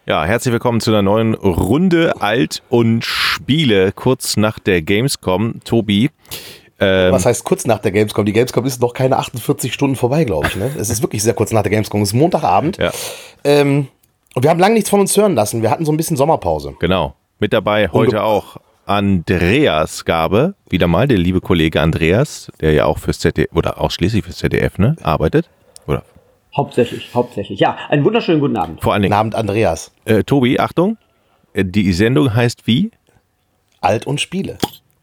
Ja, herzlich willkommen zu einer neuen Runde Alt und Spiele, kurz nach der Gamescom. Tobi. Was heißt kurz nach der Gamescom? Die Gamescom ist noch keine 48 Stunden vorbei, glaube ich. Ne? Es ist wirklich sehr kurz nach der Gamescom. Es ist Montagabend. Ja. Und wir haben lange nichts von uns hören lassen. Wir hatten so ein bisschen Sommerpause. Genau. Mit dabei heute auch Andreas Gabe. Wieder mal der liebe Kollege Andreas, der ja auch fürs ZDF oder ausschließlich fürs ZDF arbeitet. Oder? Hauptsächlich. Ja, einen wunderschönen guten Abend. Vor allen Dingen. Guten Abend, Andreas. Tobi, Achtung. Die Sendung heißt wie? Alt und Spiele.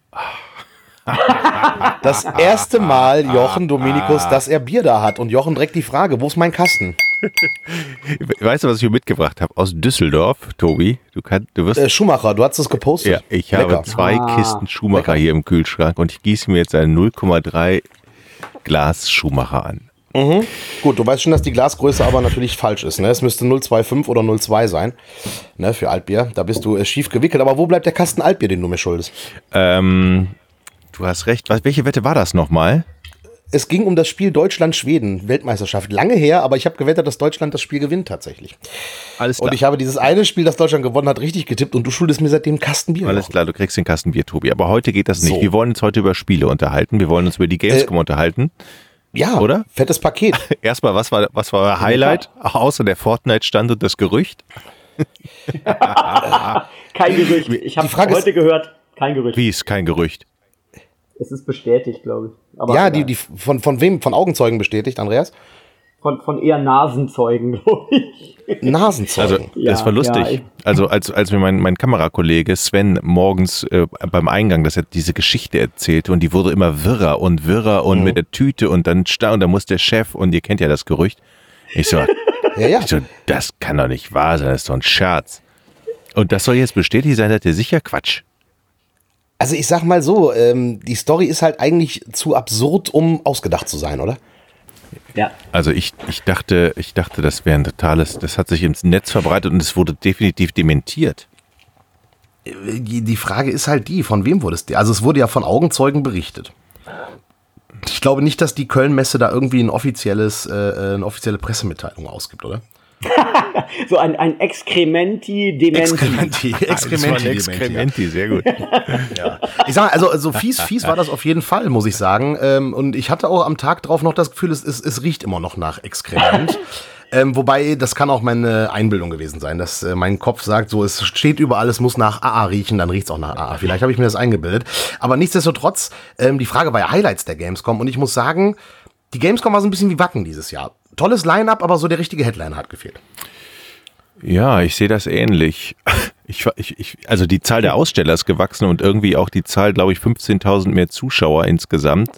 Das erste Mal, Jochen Dominikus, dass er Bier da hat. Und Jochen direkt die Frage, wo ist mein Kasten? Weißt du, was ich hier mitgebracht habe? Aus Düsseldorf, Tobi. Du wirst Schumacher, du hast es gepostet. Ja, ich habe 2 Kisten Schumacher hier im Kühlschrank und ich gieße mir jetzt ein 0,3 Glas Schumacher an. Mhm. Gut, du weißt schon, dass die Glasgröße aber natürlich falsch ist. Ne? Es müsste 0,25 oder 0,2 sein, ne, für Altbier. Da bist du schief gewickelt. Aber wo bleibt der Kasten Altbier, den du mir schuldest? Du hast recht. Welche Wette war das nochmal? Es ging um das Spiel Deutschland-Schweden, Weltmeisterschaft. Lange her, aber ich habe gewettet, dass Deutschland das Spiel gewinnt tatsächlich. Alles klar. Und ich habe dieses eine Spiel, das Deutschland gewonnen hat, richtig getippt und du schuldest mir seitdem Kasten Bier. Alles klar, du kriegst den Kasten Bier, Tobi. Aber heute geht das nicht. So. Wir wollen uns heute über Spiele unterhalten. Wir wollen uns über die Gamescom unterhalten. Ja, oder? Fettes Paket. Erstmal, was war euer Highlight? Außer der Fortnite-Stand und das Gerücht? Kein Gerücht. Ich habe heute gehört, kein Gerücht. Wie ist kein Gerücht? Es ist bestätigt, glaube ich. Aber ja, die von wem? Von Augenzeugen bestätigt, Andreas? Von eher Nasenzeugen, glaube ich. Nasenzeugen? Also, das war lustig. Also, als mir mein Kamerakollege Sven morgens beim Eingang diese Geschichte erzählte und die wurde immer wirrer und mit der Tüte und dann und da muss der Chef und ihr kennt ja das Gerücht. Ich so, Ich so, das kann doch nicht wahr sein, das ist doch ein Scherz. Und das soll jetzt bestätigt sein, seid ihr sicher? Quatsch. Also ich sag mal so, die Story ist halt eigentlich zu absurd, um ausgedacht zu sein, oder? Ja. Also ich dachte, das wäre ein totales, das hat sich ins Netz verbreitet und es wurde definitiv dementiert. Die Frage ist halt von wem wurde es? Also es wurde ja von Augenzeugen berichtet. Ich glaube nicht, dass die Köln-Messe da irgendwie eine offizielle Pressemitteilung ausgibt, oder? So ein Exkrementi-Dementi. Exkrementi, sehr gut. Ja. Ich sag mal, also fies war das auf jeden Fall, muss ich sagen. Und ich hatte auch am Tag drauf noch das Gefühl, es riecht immer noch nach Exkrement. Wobei, das kann auch meine Einbildung gewesen sein, dass mein Kopf sagt, so, es steht überall, es muss nach AA riechen, dann riecht es auch nach AA. Vielleicht habe ich mir das eingebildet. Aber nichtsdestotrotz, die Frage war ja Highlights der Gamescom und ich muss sagen, die Gamescom war so ein bisschen wie Wacken dieses Jahr. Tolles Line-Up, aber so der richtige Headliner hat gefehlt. Ja, ich sehe das ähnlich. Also die Zahl der Aussteller ist gewachsen und irgendwie auch die Zahl, glaube ich, 15.000 mehr Zuschauer insgesamt.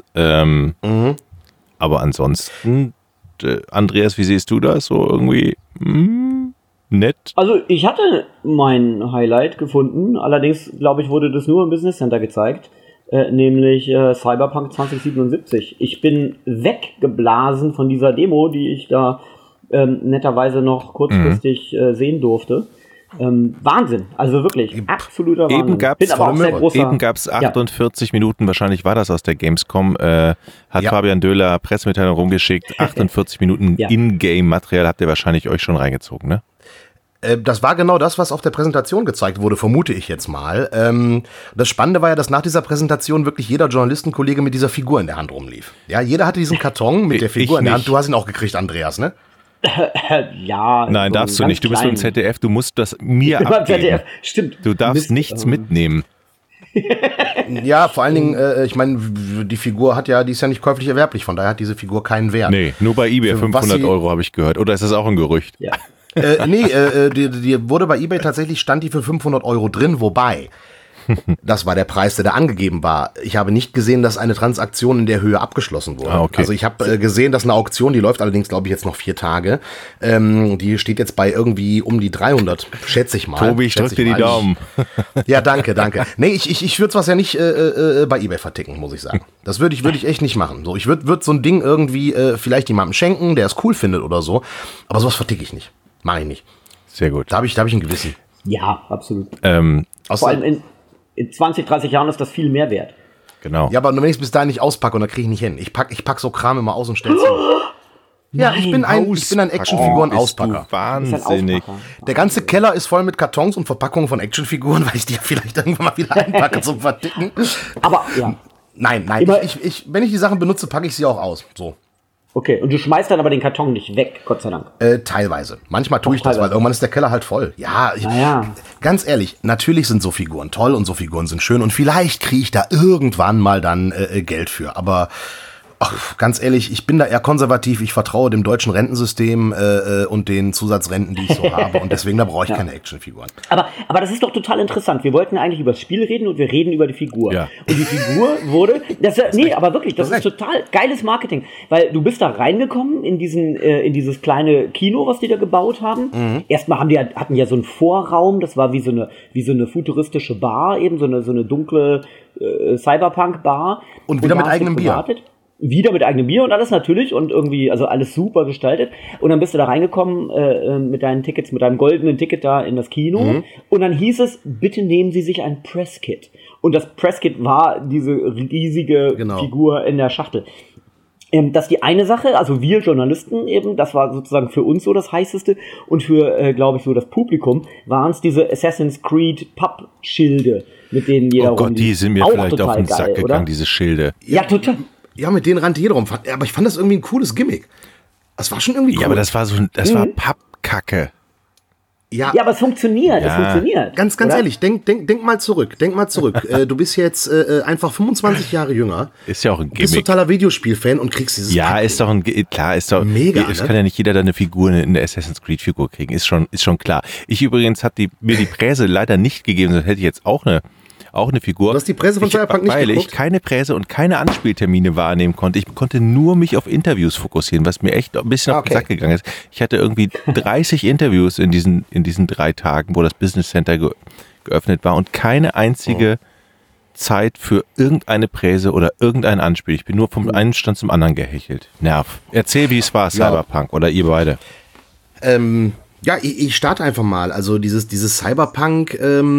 Aber ansonsten, Andreas, wie siehst du das? So irgendwie nett? Also ich hatte mein Highlight gefunden, allerdings, glaube ich, wurde das nur im Business Center gezeigt. Nämlich Cyberpunk 2077. Ich bin weggeblasen von dieser Demo, die ich da netterweise noch kurzfristig sehen durfte. Wahnsinn, also wirklich, absoluter Wahnsinn. Eben gab es 48 Minuten, wahrscheinlich war das aus der Gamescom, Fabian Döhler Pressemitteilung rumgeschickt, 48 Minuten In-Game-Material habt ihr wahrscheinlich euch schon reingezogen, ne? Das war genau das, was auf der Präsentation gezeigt wurde, vermute ich jetzt mal. Das Spannende war ja, dass nach dieser Präsentation wirklich jeder Journalistenkollege mit dieser Figur in der Hand rumlief. Ja, jeder hatte diesen Karton mit der Figur in der Hand. Du hast ihn auch gekriegt, Andreas, ne? Ja. Nein, so darfst du nicht. Du bist beim ZDF, du musst das mir abgeben. ZDF. Stimmt. Du darfst nichts mitnehmen. Ja, vor allen Dingen, ich meine, die Figur die ist ja nicht käuflich erwerblich, von daher hat diese Figur keinen Wert. Nee, nur bei eBay 500 Euro habe ich gehört. Oder ist das auch ein Gerücht? Ja. Die wurde bei eBay tatsächlich, stand die für 500 Euro drin, wobei, das war der Preis, der da angegeben war. Ich habe nicht gesehen, dass eine Transaktion in der Höhe abgeschlossen wurde. Okay. Also ich habe gesehen, dass eine Auktion, die läuft allerdings, glaube ich, jetzt noch 4 Tage, die steht jetzt bei irgendwie um die 300, schätze ich mal. Tobi, ich drück dir die Daumen. Ja, danke. Nee, ich würde es ja nicht bei eBay verticken, muss ich sagen. Das würde ich echt nicht machen. So, ich würde so ein Ding irgendwie vielleicht jemandem schenken, der es cool findet oder so, aber sowas verticke ich nicht. Mache ich nicht. Sehr gut. Da habe ich ein Gewissen. Ja, absolut. Vor allem in 20, 30 Jahren ist das viel mehr wert. Genau. Ja, aber nur wenn ich es bis dahin nicht auspacke und dann kriege ich nicht hin. Ich pack so Kram immer aus und stell's hin. Ja, ich bin ein Actionfiguren-Auspacker. Wahnsinnig. Der ganze Keller ist voll mit Kartons und Verpackungen von Actionfiguren, weil ich die ja vielleicht irgendwann mal wieder einpacke zum Verticken. Aber, ja. Nein. Wenn ich die Sachen benutze, packe ich sie auch aus. So. Okay, und du schmeißt dann aber den Karton nicht weg, Gott sei Dank. Teilweise. Manchmal tue ich das, weil irgendwann ist der Keller halt voll. Ja, ganz ehrlich, natürlich sind so Figuren toll und so Figuren sind schön und vielleicht kriege ich da irgendwann mal dann Geld für. Aber ganz ehrlich, ich bin da eher konservativ. Ich vertraue dem deutschen Rentensystem und den Zusatzrenten, die ich so habe. Und deswegen, da brauche ich keine Actionfiguren. Aber das ist doch total interessant. Wir wollten eigentlich über das Spiel reden und wir reden über die Figur. Ja. Und die Figur wurde... aber wirklich, das ist total geiles Marketing. Weil du bist da reingekommen in dieses kleine Kino, was die da gebaut haben. Mhm. Erstmal hatten ja so einen Vorraum. Das war wie so eine futuristische Bar, eben so eine dunkle Cyberpunk-Bar. Und wieder mit eigenem Bier. Wieder mit eigenem Bier und alles natürlich und irgendwie, also alles super gestaltet. Und dann bist du da reingekommen mit deinen Tickets, mit deinem goldenen Ticket da in das Kino. Mhm. Und dann hieß es, bitte nehmen Sie sich ein Presskit. Und das Presskit war diese riesige Figur in der Schachtel. Das ist die eine Sache, also wir Journalisten eben, das war sozusagen für uns so das Heißeste. Und für, glaube ich, so das Publikum waren es diese Assassin's Creed Pappschilde, mit denen jeder die sind mir vielleicht auf den Sack gegangen, diese Schilde. Ja, total. Ja, mit denen rannte jeder rum. Aber ich fand das irgendwie ein cooles Gimmick. Das war schon irgendwie cool. Ja, aber das war war Pappkacke. Ja, aber es funktioniert. Ja. Es funktioniert. Ganz ehrlich, denk mal zurück. Du bist jetzt einfach 25 Jahre jünger. Ist ja auch ein Gimmick. Bist totaler Videospiel-Fan und kriegst dieses Ja, ist doch mega. Es kann ja nicht jeder da eine Figur, eine Assassin's Creed Figur kriegen. Ist schon klar. Ich übrigens hat mir die Präse leider nicht gegeben, sonst hätte ich jetzt auch eine Figur. Du hast die Präse von Cyberpunk nicht geguckt? Weil ich keine Präse und keine Anspieltermine wahrnehmen konnte. Ich konnte nur mich auf Interviews fokussieren, was mir echt ein bisschen auf den Sack gegangen ist. Ich hatte irgendwie 30 Interviews in diesen 3 Tagen, wo das Business Center geöffnet war und keine einzige Zeit für irgendeine Präse oder irgendein Anspiel. Ich bin nur vom einen Stand zum anderen gehechelt. Nerv. Erzähl, wie es war, Cyberpunk, oder ihr beide. Ich starte einfach mal. Also dieses Cyberpunk,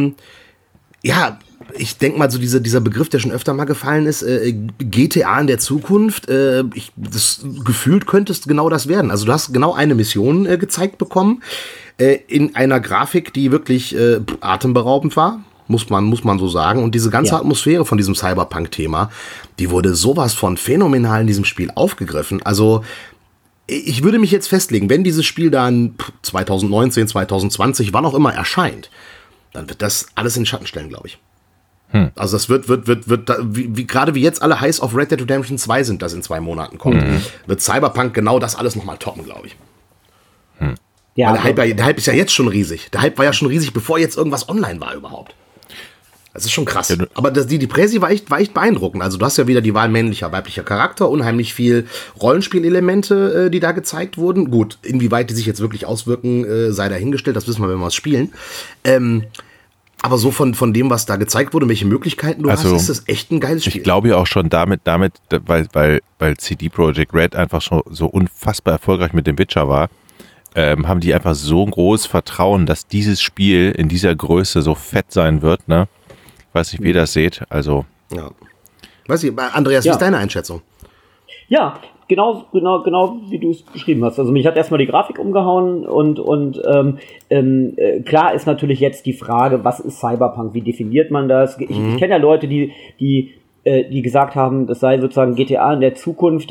ich denke mal, so dieser Begriff, der schon öfter mal gefallen ist, GTA in der Zukunft, gefühlt könnte es genau das werden. Also du hast genau eine Mission gezeigt bekommen, in einer Grafik, die wirklich atemberaubend war, muss man so sagen. Und diese ganze Atmosphäre von diesem Cyberpunk-Thema, die wurde sowas von phänomenal in diesem Spiel aufgegriffen. Also ich würde mich jetzt festlegen, wenn dieses Spiel dann 2019, 2020, wann auch immer erscheint, dann wird das alles in den Schatten stellen, glaube ich. Also das wird gerade wie jetzt alle heiß auf Red Dead Redemption 2 sind, das in 2 Monaten kommt, wird Cyberpunk genau das alles nochmal toppen, glaube ich. Ja, weil der Hype ist ja jetzt schon riesig. Der Hype war ja schon riesig, bevor jetzt irgendwas online war überhaupt. Das ist schon krass. Aber die Präsi war echt beeindruckend. Also du hast ja wieder die Wahl männlicher, weiblicher Charakter, unheimlich viel Rollenspielelemente, die da gezeigt wurden. Gut, inwieweit die sich jetzt wirklich auswirken, sei dahingestellt, das wissen wir, wenn wir es spielen. Aber so von dem, was da gezeigt wurde, welche Möglichkeiten du hast, ist das echt ein geiles Spiel. Ich glaube ja auch schon damit, weil CD Projekt Red einfach schon so unfassbar erfolgreich mit dem Witcher war, haben die einfach so ein großes Vertrauen, dass dieses Spiel in dieser Größe so fett sein wird, ne? Ich weiß nicht, wie ihr das seht, also. Ja. Weiß ich, Andreas, wie ist deine Einschätzung? Ja, genau wie du es beschrieben hast. Also mich hat erstmal die Grafik umgehauen und klar ist natürlich jetzt die Frage, was ist Cyberpunk, wie definiert man das? Ich kenne ja Leute, die gesagt haben, das sei sozusagen GTA in der Zukunft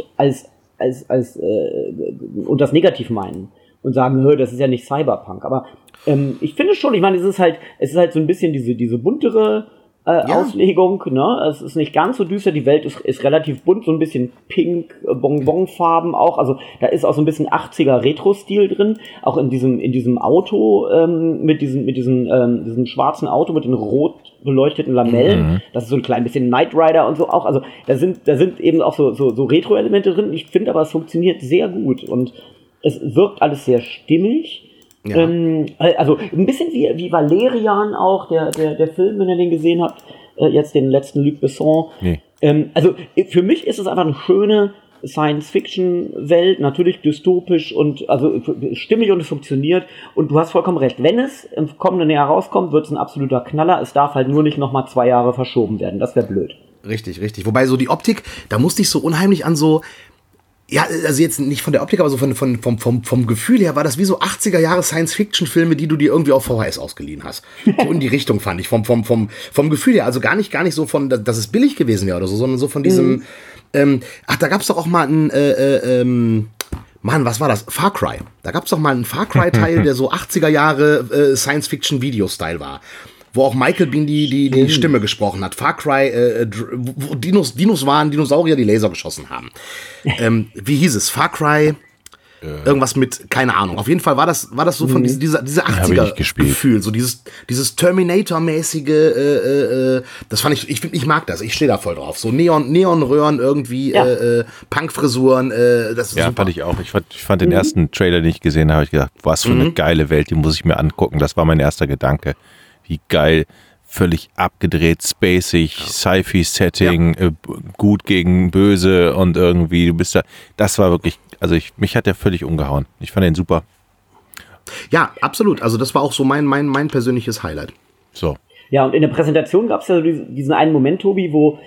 und das negativ meinen und sagen, das ist ja nicht Cyberpunk. Aber ich finde schon, ich meine, es ist halt so ein bisschen diese buntere Auslegung, ne? Es ist nicht ganz so düster, die Welt ist relativ bunt, so ein bisschen pink, Bonbonfarben auch, also da ist auch so ein bisschen 80er Retro-Stil drin, auch in diesem Auto, mit diesem schwarzen Auto mit den rot beleuchteten Lamellen, das ist so ein klein bisschen Knight Rider und so auch, also da sind eben auch so Retro-Elemente drin, ich finde aber, es funktioniert sehr gut und es wirkt alles sehr stimmig. Ja. Also ein bisschen wie Valerian auch, der Film, wenn ihr den gesehen habt, jetzt den letzten Luc Besson. Nee. Also für mich ist es einfach eine schöne Science-Fiction-Welt, natürlich dystopisch und also stimmig und es funktioniert. Und du hast vollkommen recht, wenn es im kommenden Jahr rauskommt, wird es ein absoluter Knaller. Es darf halt nur nicht nochmal 2 Jahre verschoben werden, das wäre blöd. Richtig. Wobei so die Optik, da musste ich so unheimlich an so Ja, also jetzt nicht von der Optik, aber so vom Gefühl her war das wie so 80er Jahre Science-Fiction-Filme, die du dir irgendwie auf VHS ausgeliehen hast. So in die Richtung fand ich, vom Gefühl her. Also gar nicht so von, dass es billig gewesen wäre oder so, sondern so von diesem, da gab's doch auch mal ein, Mann, was war das? Far Cry. Da gab's doch mal einen Far Cry-Teil, der so 80er Jahre Science-Fiction-Video-Style war. Wo auch Michael Biehn die Stimme gesprochen hat. Far Cry, wo Dinos waren, Dinosaurier, die Laser geschossen haben. Wie hieß es? Far Cry, irgendwas mit, keine Ahnung. Auf jeden Fall war das so von dieser 80er-Gefühl, so dieses Terminator-mäßige, das fand ich mag das, ich stehe da voll drauf. So Neonröhren irgendwie, Punkfrisuren, das ist ja, super. Fand ich auch. Ich fand den ersten Trailer, den ich gesehen habe, ich gedacht, was für eine geile Welt, die muss ich mir angucken. Das war mein erster Gedanke. Wie geil, völlig abgedreht, spacig, Sci-Fi-Setting, gut gegen böse und irgendwie, du bist da, das war wirklich, also mich hat der völlig umgehauen. Ich fand den super. Ja, absolut, also das war auch so mein persönliches Highlight. So. Ja, und in der Präsentation gab es ja diesen einen Moment, Tobi, wo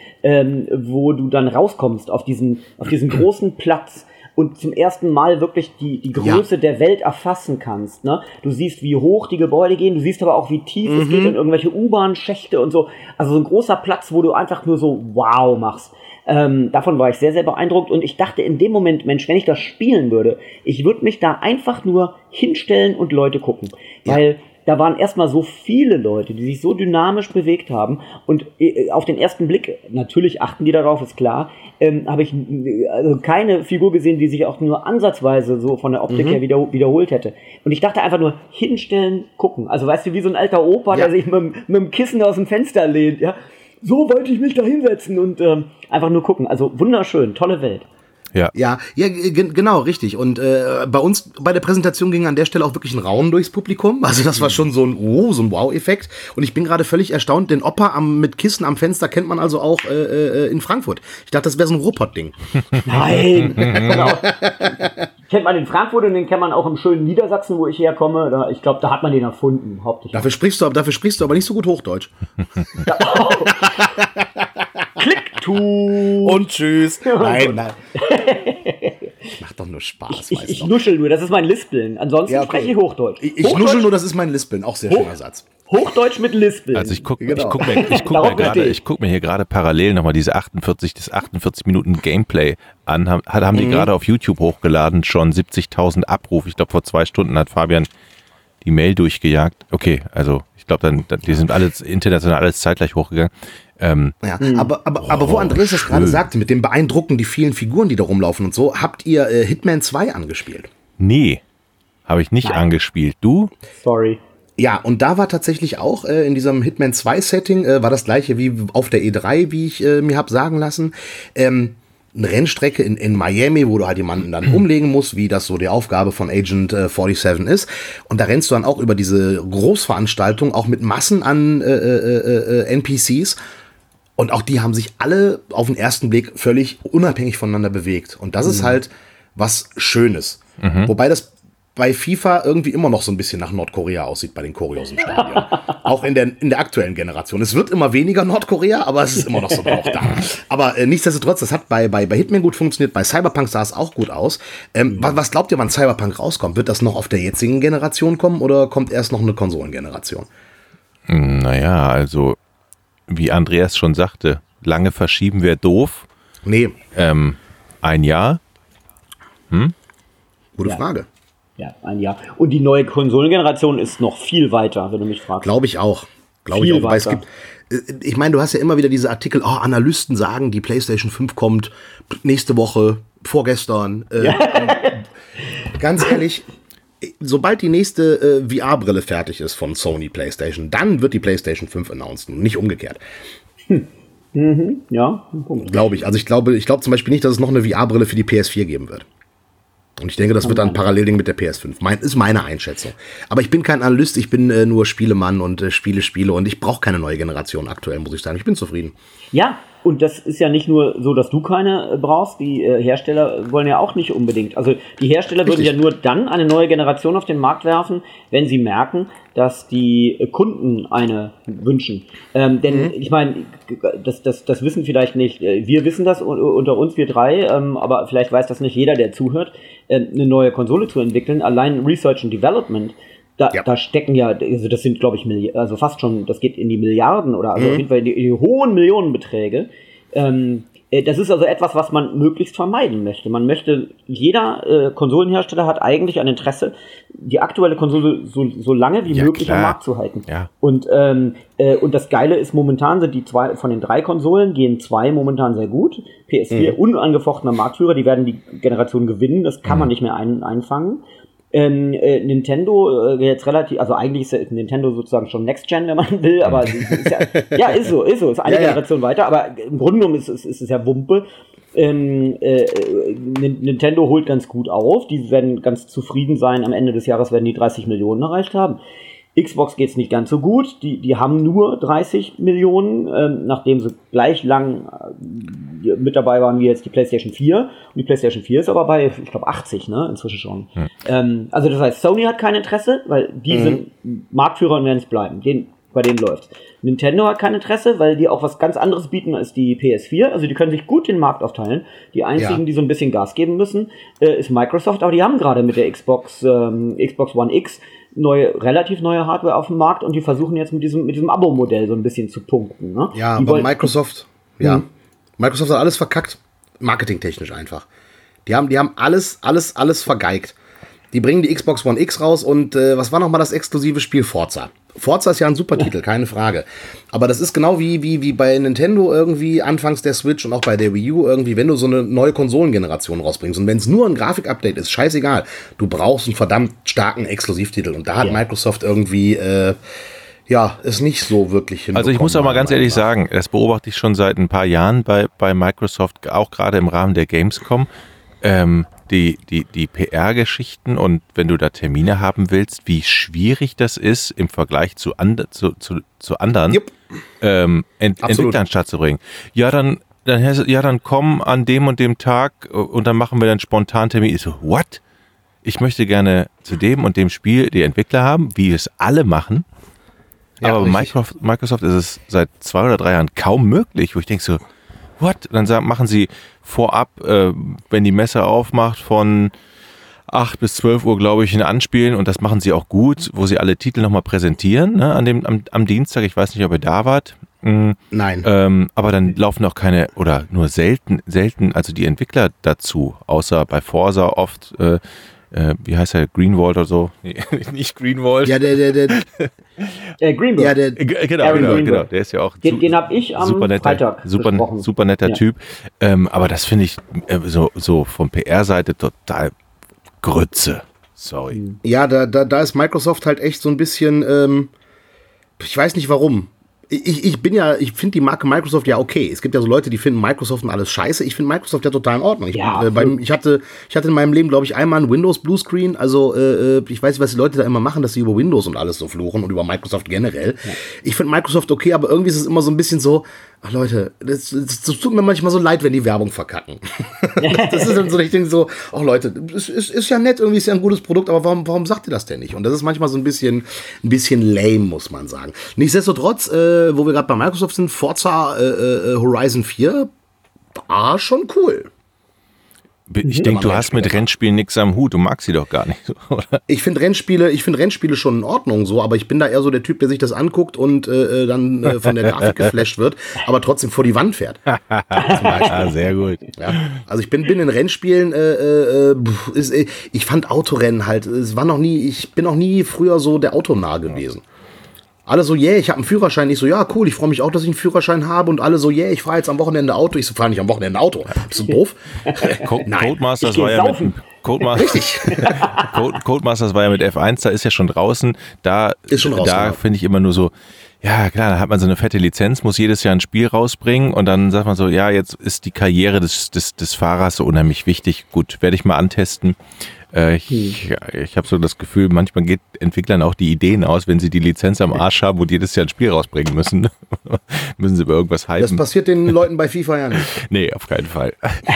du dann rauskommst auf diesen großen Platz und zum ersten Mal wirklich die Größe der Welt erfassen kannst. Ne? Du siehst, wie hoch die Gebäude gehen, du siehst aber auch, wie tief es geht in irgendwelche U-Bahn-Schächte und so. Also so ein großer Platz, wo du einfach nur so wow machst. Davon war ich sehr, sehr beeindruckt und ich dachte in dem Moment, Mensch, wenn ich das spielen würde, ich würde mich da einfach nur hinstellen und Leute gucken. Weil da waren erstmal so viele Leute, die sich so dynamisch bewegt haben und auf den ersten Blick, natürlich achten die darauf, ist klar, habe ich also keine Figur gesehen, die sich auch nur ansatzweise so von der Optik her wiederholt hätte. Und ich dachte einfach nur, hinstellen, gucken. Also weißt du, wie so ein alter Opa, der sich mit dem Kissen aus dem Fenster lehnt, ja. So wollte ich mich da hinsetzen und einfach nur gucken. Also wunderschön, tolle Welt. Ja, genau, richtig. Und bei uns, bei der Präsentation ging an der Stelle auch wirklich ein Raunen durchs Publikum. Also das war schon so ein Wow-Effekt. Und ich bin gerade völlig erstaunt, den Opa mit Kissen am Fenster kennt man also auch in Frankfurt. Ich dachte, das wäre so ein Ruhrpott-Ding. Nein, genau. Kennt man in Frankfurt und den kennt man auch im schönen Niedersachsen, wo ich herkomme. Ich glaube, da hat man den erfunden, hauptsächlich. Dafür sprichst du aber nicht so gut Hochdeutsch. Klick-tu. Und tschüss. Nein. Macht doch nur Spaß. Ich nuschel nur, das ist mein Lispeln. Ansonsten spreche ich Hochdeutsch. Ich nuschel nur, das ist mein Lispeln. Auch sehr schöner Satz. Hochdeutsch mit Lispeln. Also ich guck mir hier gerade parallel nochmal das 48 Minuten Gameplay an. Haben die gerade auf YouTube hochgeladen, schon 70.000 Abrufe. Ich glaube, vor 2 Stunden hat Fabian die Mail durchgejagt. Okay, also ich glaube, die sind alles international alles zeitgleich hochgegangen. Aber wo Andreas das gerade sagte, mit dem Beeindrucken, die vielen Figuren, die da rumlaufen und so, habt ihr Hitman 2 angespielt? Nee, habe ich nicht angespielt. Du? Sorry. Ja, und da war tatsächlich auch in diesem Hitman 2 Setting, war das gleiche wie auf der E3, wie ich mir hab sagen lassen, eine Rennstrecke in Miami, wo du halt jemanden dann umlegen musst, wie das so die Aufgabe von Agent 47 ist. Und da rennst du dann auch über diese Großveranstaltung, auch mit Massen an NPCs. Und auch die haben sich alle auf den ersten Blick völlig unabhängig voneinander bewegt. Und das ist halt was Schönes. Wobei das bei FIFA irgendwie immer noch so ein bisschen nach Nordkorea aussieht bei den Choreos im Stadion. Auch in der aktuellen Generation. Es wird immer weniger Nordkorea, aber es ist immer noch so auch da. Aber nichtsdestotrotz, das hat bei Hitman gut funktioniert, bei Cyberpunk sah es auch gut aus. Was glaubt ihr, wann Cyberpunk rauskommt? Wird das noch auf der jetzigen Generation kommen oder kommt erst noch eine Konsolengeneration? Naja, also wie Andreas schon sagte, lange verschieben wäre doof. Nee. 1 Jahr? Gute Frage. Ja, 1 Jahr. Und die neue Konsolengeneration ist noch viel weiter, wenn du mich fragst. Glaube ich auch. Weil es gibt, ich meine, du hast ja immer wieder diese Artikel, Analysten sagen, die PlayStation 5 kommt nächste Woche, vorgestern. Ganz ehrlich, sobald die nächste VR-Brille fertig ist von Sony PlayStation, dann wird die PlayStation 5 announced, nicht umgekehrt. Ja, glaube ich. Also ich glaube zum Beispiel nicht, dass es noch eine VR-Brille für die PS4 geben wird. Und ich denke, das wird dann Parallelding mit der PS5. Ist meine Einschätzung. Aber ich bin kein Analyst, ich bin nur Spielemann und spiele. Und ich brauche keine neue Generation aktuell, muss ich sagen. Ich bin zufrieden. Ja, Und das ist ja nicht nur so, dass du keine brauchst, die Hersteller wollen ja auch nicht unbedingt. Also die Hersteller würden ja nur dann eine neue Generation auf den Markt werfen, wenn sie merken, dass die Kunden eine wünschen. Denn ich meine, das wissen vielleicht nicht, wir wissen das unter uns, wir drei, aber vielleicht weiß das nicht jeder, der zuhört, eine neue Konsole zu entwickeln, allein Research and Development, da stecken ja, also das sind, glaube ich, also fast schon, das geht in die Milliarden oder also auf jeden Fall in die hohen Millionenbeträge. Das ist also etwas, was man möglichst vermeiden möchte. Jeder Konsolenhersteller hat eigentlich ein Interesse, die aktuelle Konsole so lange wie möglich am Markt zu halten. Ja. Und das Geile ist, momentan sind die zwei, von den 3 Konsolen gehen 2 momentan sehr gut. PS4 unangefochtener Marktführer, die werden die Generation gewinnen, das kann man nicht mehr einfangen. Nintendo jetzt relativ, also eigentlich ist Nintendo sozusagen schon Next Gen, wenn man will, aber ist ist so, ist eine Generation weiter, aber im Grunde genommen ist es ja Wumpe. Nintendo holt ganz gut auf, die werden ganz zufrieden sein, am Ende des Jahres werden die 30 Millionen erreicht haben. Xbox geht's nicht ganz so gut, die haben nur 30 Millionen, nachdem sie gleich lang mit dabei waren wie jetzt die PlayStation 4. Und die PlayStation 4 ist aber bei, ich glaube, 80, ne, inzwischen schon. Also das heißt, Sony hat kein Interesse, weil die sind Marktführer und werden es bleiben. Bei denen läuft's. Nintendo hat kein Interesse, weil die auch was ganz anderes bieten als die PS4. Also die können sich gut den Markt aufteilen. Die einzigen, die so ein bisschen Gas geben müssen, ist Microsoft. Aber die haben gerade mit der Xbox One X relativ neue Hardware auf dem Markt und die versuchen jetzt mit diesem Abo-Modell so ein bisschen zu punkten. Ne? Ja, aber Microsoft hat alles verkackt, marketingtechnisch einfach. Die haben alles vergeigt. Die bringen die Xbox One X raus und was war nochmal das exklusive Spiel? Forza. Forza ist ja ein super Titel, keine Frage. Aber das ist genau wie bei Nintendo irgendwie anfangs der Switch und auch bei der Wii U irgendwie, wenn du so eine neue Konsolengeneration rausbringst. Und wenn es nur ein Grafikupdate ist, scheißegal. Du brauchst einen verdammt starken Exklusivtitel. Und da hat Microsoft irgendwie, ist nicht so wirklich hinbekommen. Also ich muss auch mal ganz ehrlich sagen, das beobachte ich schon seit ein paar Jahren bei Microsoft, auch gerade im Rahmen der Gamescom. Die PR-Geschichten und wenn du da Termine haben willst, wie schwierig das ist im Vergleich zu anderen Entwicklern stattzubringen. Dann komm an dem und dem Tag und dann machen wir dann spontan Termin. Ich so, what? Ich möchte gerne zu dem und dem Spiel die Entwickler haben, wie es alle machen. Aber bei Microsoft ist es seit 2 oder 3 Jahren kaum möglich, wo ich denke so, what? Dann machen sie vorab, wenn die Messe aufmacht, von 8 bis 12 Uhr, glaube ich, ein Anspielen und das machen sie auch gut, wo sie alle Titel nochmal präsentieren, ne, am Dienstag. Ich weiß nicht, ob ihr da wart. Nein. Aber dann laufen auch keine, oder nur selten, also die Entwickler dazu, außer bei Forza oft, wie heißt er, Greenwald oder so? Nee, nicht Greenwald. Ja, der Greenberg. Ja, genau. Der ist ja auch den habe ich am Freitag besprochen. Super netter Typ. Aber das finde ich so von PR-Seite total Grütze. Sorry. Ja, da ist Microsoft halt echt so ein bisschen, ich weiß nicht warum. Ich finde die Marke Microsoft ja okay. Es gibt ja so Leute, die finden Microsoft und alles scheiße. Ich finde Microsoft ja total in Ordnung. Ich hatte in meinem Leben, glaube ich, einmal ein Windows Bluescreen. Also ich weiß nicht, was die Leute da immer machen, dass sie über Windows und alles so fluchen und über Microsoft generell. Ja. Ich finde Microsoft okay, aber irgendwie ist es immer so ein bisschen so, ach Leute, das tut mir manchmal so leid, wenn die Werbung verkacken. Das ist dann so richtig so, ach Leute, es ist ja nett, irgendwie ist ja ein gutes Produkt, aber warum sagt ihr das denn nicht? Und das ist manchmal so ein bisschen lame, muss man sagen. Nichtsdestotrotz, wo wir gerade bei Microsoft sind, Forza Horizon 4 war schon cool. Ich denke, du hast mit Rennspielen nichts am Hut, du magst sie doch gar nicht, oder? Ich finde Rennspiele schon in Ordnung so, aber ich bin da eher so der Typ, der sich das anguckt und dann von der Grafik geflasht wird, aber trotzdem vor die Wand fährt. Sehr gut. Ja, also ich bin in Rennspielen, ich fand Autorennen halt, ich bin noch nie früher so der Autonah gewesen. Alle so, ich habe einen Führerschein. Ich so, ja, cool, ich freue mich auch, dass ich einen Führerschein habe. Und alle so, ich fahre jetzt am Wochenende Auto. Ich so, fahre nicht am Wochenende Auto. Bist du doof? Codemasters war ja mit Codemasters war ja mit F1, da ist ja schon draußen. Da finde ich immer nur so, ja klar, da hat man so eine fette Lizenz, muss jedes Jahr ein Spiel rausbringen und dann sagt man so, ja, jetzt ist die Karriere des Fahrers so unheimlich wichtig. Gut, werde ich mal antesten. Ich habe so das Gefühl, manchmal geht Entwicklern auch die Ideen aus, wenn sie die Lizenz am Arsch haben und jedes Jahr ein Spiel rausbringen müssen. müssen sie über irgendwas hypen. Das passiert den Leuten bei FIFA ja nicht. Nee, auf keinen Fall.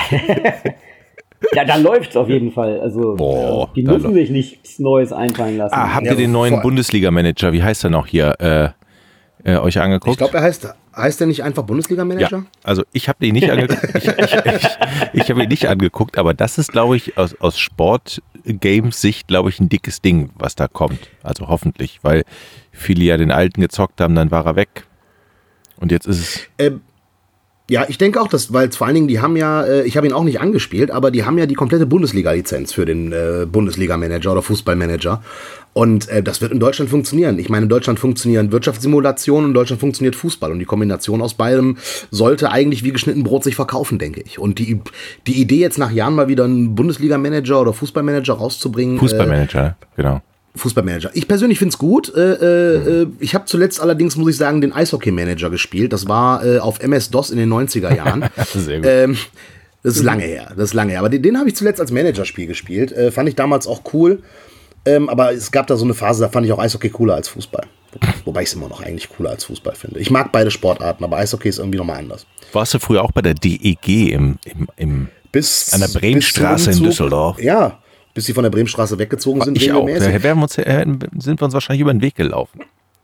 Ja, da läuft's auf jeden Fall. Also die müssen sich nichts Neues einfallen lassen. Habt ihr den neuen Bundesliga-Manager, wie heißt er noch hier, euch angeguckt? Ich glaube, heißt der nicht einfach Bundesliga-Manager? Ja, also ich habe den nicht angeguckt. Ich habe ihn nicht angeguckt, aber das ist, glaube ich, aus Sport-Games-Sicht, glaube ich, ein dickes Ding, was da kommt. Also hoffentlich, weil viele ja den alten gezockt haben, dann war er weg. Und jetzt ist es... Ja, ich denke auch, weil vor allen Dingen, die haben ja, ich habe ihn auch nicht angespielt, aber die haben ja die komplette Bundesliga-Lizenz für den Bundesliga-Manager oder Fußballmanager. Und das wird in Deutschland funktionieren. Ich meine, in Deutschland funktionieren Wirtschaftssimulationen, in Deutschland funktioniert Fußball. Und die Kombination aus beidem sollte eigentlich wie geschnitten Brot sich verkaufen, denke ich. Und die Idee jetzt nach Jahren mal wieder einen Bundesliga-Manager oder Fußballmanager rauszubringen. Fußballmanager, genau. Fußballmanager. Ich persönlich finde es gut. Ich habe zuletzt allerdings, muss ich sagen, den Eishockey-Manager gespielt. Das war auf MS-DOS in den 90er Jahren. Sehr gut. Das ist lange her. Aber den habe ich zuletzt als Managerspiel gespielt. Fand ich damals auch cool. Aber es gab da so eine Phase, da fand ich auch Eishockey cooler als Fußball. Wobei ich es immer noch eigentlich cooler als Fußball finde. Ich mag beide Sportarten, aber Eishockey ist irgendwie nochmal anders. Warst du früher auch bei der DEG an der Bremenstraße in Düsseldorf? Ja, bis sie von der Bremenstraße weggezogen sind. Ich auch. Da sind wir uns wahrscheinlich über den Weg gelaufen.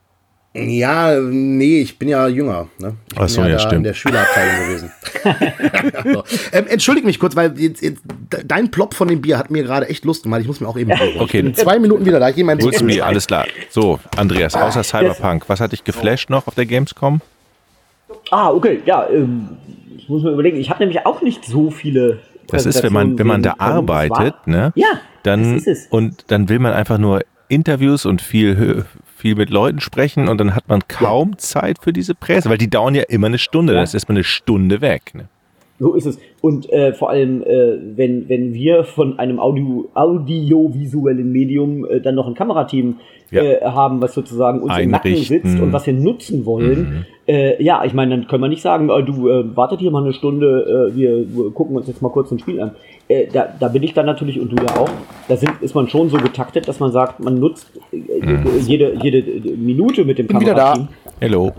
Ja, nee, ich bin ja jünger. Ne? Ich bin stimmt. in der Schülerabteilung gewesen. Also, entschuldige mich kurz, weil jetzt, dein Plop von dem Bier hat mir gerade echt Lust gemacht. Ich muss mir auch eben holen. Okay. Ich bin in 2 Minuten wieder da. Ich gehe mein Holst du mir, alles klar. So, Andreas, außer Cyberpunk, was hat dich geflasht noch auf der Gamescom? Okay, ja, ich muss mir überlegen, ich habe nämlich auch nicht so viele. Das ist, wenn man da arbeitet, ne? Ja, dann, das ist es. Und dann will man einfach nur Interviews und viel mit Leuten sprechen und dann hat man kaum Zeit für diese Presse, weil die dauern ja immer eine Stunde, dann ist erstmal eine Stunde weg. Ne? So ist es. Und vor allem, wenn wir von einem audiovisuellen Medium dann noch ein Kamerateam haben, was sozusagen uns im Nacken sitzt und was wir nutzen wollen, ich meine, dann können wir nicht sagen, wartet hier mal eine Stunde, wir gucken uns jetzt mal kurz ein Spiel an. Da bin ich dann natürlich, und du ja auch, ist man schon so getaktet, dass man sagt, man nutzt jede Minute mit dem Kamerateam. Hello.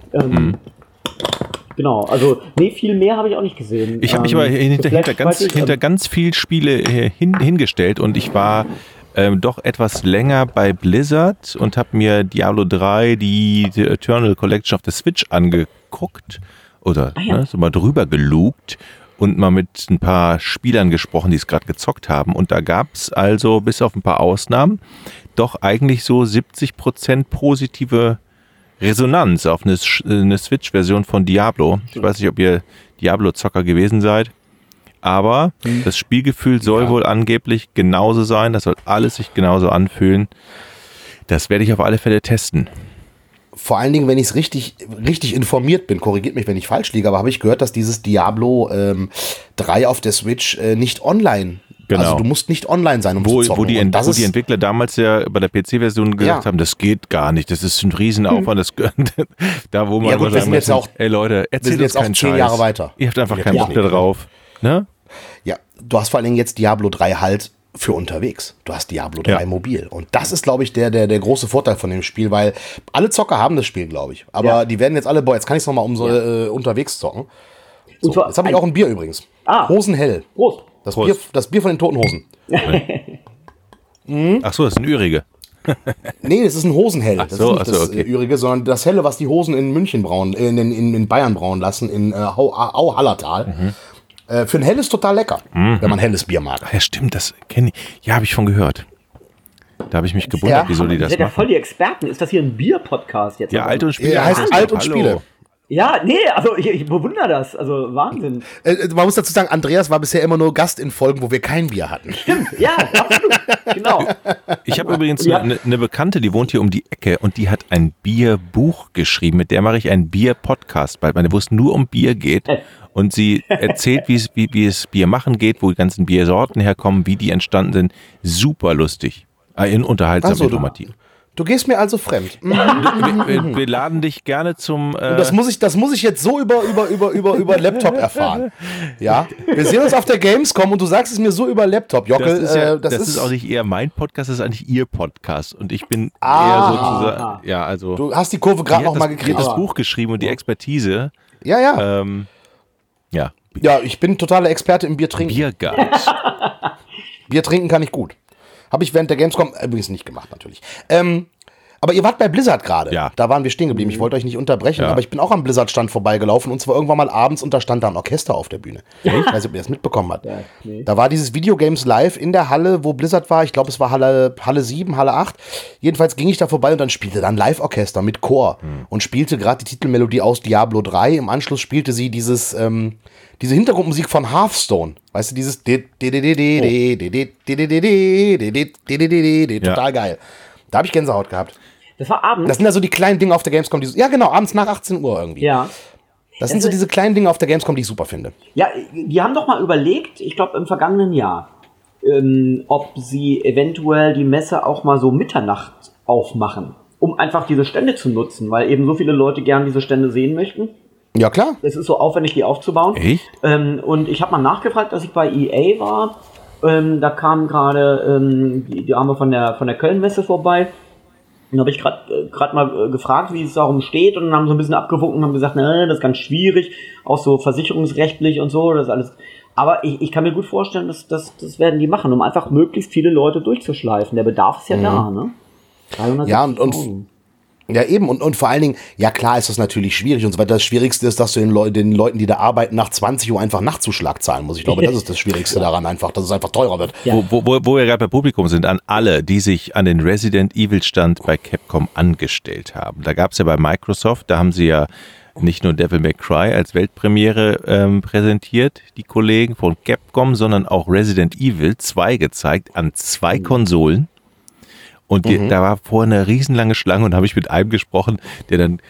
Genau, also viel mehr habe ich auch nicht gesehen. Ich habe mich aber hinter ganz viel Spiele hingestellt und ich war doch etwas länger bei Blizzard und habe mir Diablo 3, die Eternal Collection auf der Switch angeguckt oder so mal drüber gelugt und mal mit ein paar Spielern gesprochen, die es gerade gezockt haben. Und da gab es also, bis auf ein paar Ausnahmen, doch eigentlich so 70% positive Resonanz auf eine Switch-Version von Diablo. Ich weiß nicht, ob ihr Diablo-Zocker gewesen seid, aber das Spielgefühl soll wohl angeblich genauso sein. Das soll alles sich genauso anfühlen. Das werde ich auf alle Fälle testen. Vor allen Dingen, wenn ich es richtig informiert bin, korrigiert mich, wenn ich falsch liege, aber habe ich gehört, dass dieses Diablo 3 auf der Switch nicht online, also du musst nicht online sein, um zu zocken. Wo die Entwickler damals ja bei der PC-Version gesagt haben, das geht gar nicht, das ist ein Riesenaufwand, da wo man wir sind jetzt auch, ey Leute, erzählt uns keinen 10 Jahre weiter. Ihr habt einfach keinen Bock da drauf. Ne? Ja, du hast vor allen Dingen jetzt Diablo 3 halt für unterwegs. Du hast Diablo 3 mobil. Und das ist, glaube ich, der große Vorteil von dem Spiel, weil alle Zocker haben das Spiel, glaube ich. Aber die werden jetzt alle, jetzt kann ich es nochmal unterwegs zocken. So, jetzt habe ich auch ein Bier übrigens. Hosenhell. Prost. Das Bier von den Toten Hosen. Ach so, das ist ein Ürige. Nee, das ist ein Hosenhell. Das ist nicht das okay. Ürige, sondern das Helle, was die Hosen in München brauen, in Bayern brauen lassen, in Au-Hallertal. Für ein helles total lecker, wenn man helles Bier mag. Ach ja, stimmt, das kenne ich. Ja, habe ich von gehört. Da habe ich mich gewundert, wieso die das machen. Ja voll die Experten. Ist das hier ein Bier-Podcast jetzt? Ja, Alt und Spiele. Ja, heißt Alt und Spiele. Ja, also ich bewundere das. Also Wahnsinn. Man muss dazu sagen, Andreas war bisher immer nur Gast in Folgen, wo wir kein Bier hatten. Stimmt, ja, absolut. Genau. Ich habe übrigens eine Bekannte, die wohnt hier um die Ecke und die hat ein Bierbuch geschrieben. Mit der mache ich einen Bier-Podcast bald, wo es nur um Bier geht. Und sie erzählt, wie es Bier machen geht, wo die ganzen Biersorten herkommen, wie die entstanden sind. Super lustig. Unterhaltsam, informativ. Du gehst mir also fremd. Wir laden dich gerne zum... Und das muss ich jetzt so über Laptop erfahren. Ja? Wir sehen uns auf der Gamescom und du sagst es mir so über Laptop. Jockel, das ist auch nicht eher mein Podcast, das ist eigentlich ihr Podcast. Und ich bin eher sozusagen... Ja, also... Du hast die Kurve gerade noch mal gekriegt. Das Buch geschrieben und die Expertise. Ja. Ja. Ja, ich bin totaler Experte im Bier trinken. Biergeist. Bier trinken kann ich gut. Habe ich während der Gamescom übrigens nicht gemacht, natürlich. Aber ihr wart bei Blizzard gerade. Ja. Da waren wir stehen geblieben. Ich wollte euch nicht unterbrechen, aber ich bin auch am Blizzard-Stand vorbeigelaufen und zwar irgendwann mal abends und da stand da ein Orchester auf der Bühne. Ich weiß nicht, ob ihr das mitbekommen habt. Ja, nee. Da war dieses Videogames live in der Halle, wo Blizzard war. Ich glaube, es war Halle 7, Halle 8. Jedenfalls ging ich da vorbei und dann spielte dann Live-Orchester mit Chor und spielte gerade die Titelmelodie aus Diablo 3. Im Anschluss spielte sie diese Hintergrundmusik von Hearthstone. Weißt du, dieses total geil. Da habe ich Gänsehaut gehabt. Das war abends. Das sind ja so die kleinen Dinge auf der Gamescom, ja genau, abends nach 18 Uhr irgendwie. Ja. Das sind so diese kleinen Dinge auf der Gamescom, die ich super finde. Ja, die haben doch mal überlegt, ich glaube im vergangenen Jahr, ob sie eventuell die Messe auch mal so Mitternacht aufmachen, um einfach diese Stände zu nutzen, weil eben so viele Leute gern diese Stände sehen möchten. Ja, klar. Es ist so aufwendig, die aufzubauen. Echt? Und ich habe mal nachgefragt, als ich bei EA war. Da kam gerade die Dame von der Köln-Messe vorbei. Und da habe ich gerade mal gefragt, wie es darum steht. Und dann haben sie ein bisschen abgewunken und haben gesagt, das ist ganz schwierig. Auch so versicherungsrechtlich und so. Das ist alles. Aber ich kann mir gut vorstellen, das werden die machen, um einfach möglichst viele Leute durchzuschleifen. Der Bedarf ist ja da, ne? Ja, ja, eben. Und vor allen Dingen, ja klar ist das natürlich schwierig und so weiter. Das Schwierigste ist, dass du den Leuten, die da arbeiten, nach 20 Uhr einfach Nachtzuschlag zahlen musst. Ich glaube, das ist das Schwierigste daran einfach, dass es einfach teurer wird. Ja. Wo wir gerade bei Publikum sind, an alle, die sich an den Resident Evil Stand bei Capcom angestellt haben. Da gab es ja bei Microsoft, da haben sie ja nicht nur Devil May Cry als Weltpremiere präsentiert, die Kollegen von Capcom, sondern auch Resident Evil 2 gezeigt an 2 Konsolen. Und da war vorher eine riesenlange Schlange und habe ich mit einem gesprochen, der dann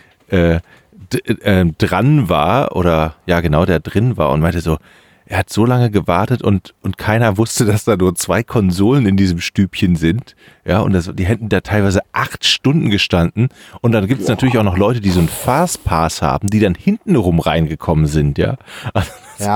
dran war der drin war und meinte so, er hat so lange gewartet und keiner wusste, dass da nur 2 Konsolen in diesem Stübchen sind. Ja, und die hätten da teilweise 8 Stunden gestanden. Und dann gibt es natürlich auch noch Leute, die so einen Fastpass haben, die dann hintenrum reingekommen sind, ja. Also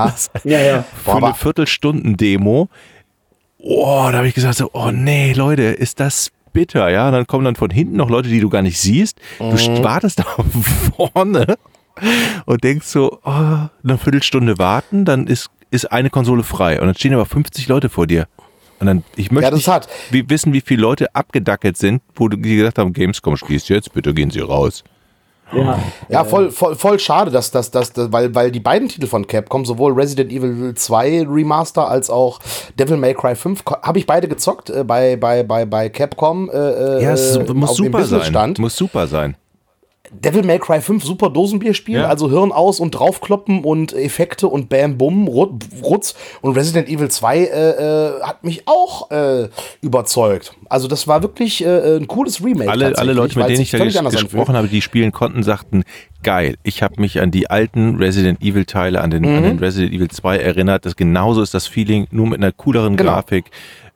für eine Viertelstunden-Demo. Oh, da habe ich gesagt so, oh nee, Leute, ist das bitter, ja. Und dann kommen dann von hinten noch Leute, die du gar nicht siehst. Du wartest da vorne und denkst so, eine Viertelstunde warten, dann ist eine Konsole frei. Und dann stehen aber 50 Leute vor dir. Und dann, ich möchte wissen, wie viele Leute abgedackelt sind, wo die gesagt haben, Gamescom schließt jetzt, bitte gehen Sie raus. Ja, voll schade, weil die beiden Titel von Capcom, sowohl Resident Evil 2 Remaster als auch Devil May Cry 5, habe ich beide gezockt bei Capcom. Es muss super sein. Devil May Cry 5, super Dosenbierspiel, also Hirn aus und draufkloppen und Effekte und Bam, Bum, Rutz. Und Resident Evil 2 hat mich auch überzeugt. Also das war wirklich ein cooles Remake. Alle Leute, mit denen ich da gesprochen habe, die spielen konnten, sagten, geil, ich habe mich an die alten Resident Evil Teile, an den Resident Evil 2 erinnert. Das genauso ist das Feeling, nur mit einer cooleren Grafik.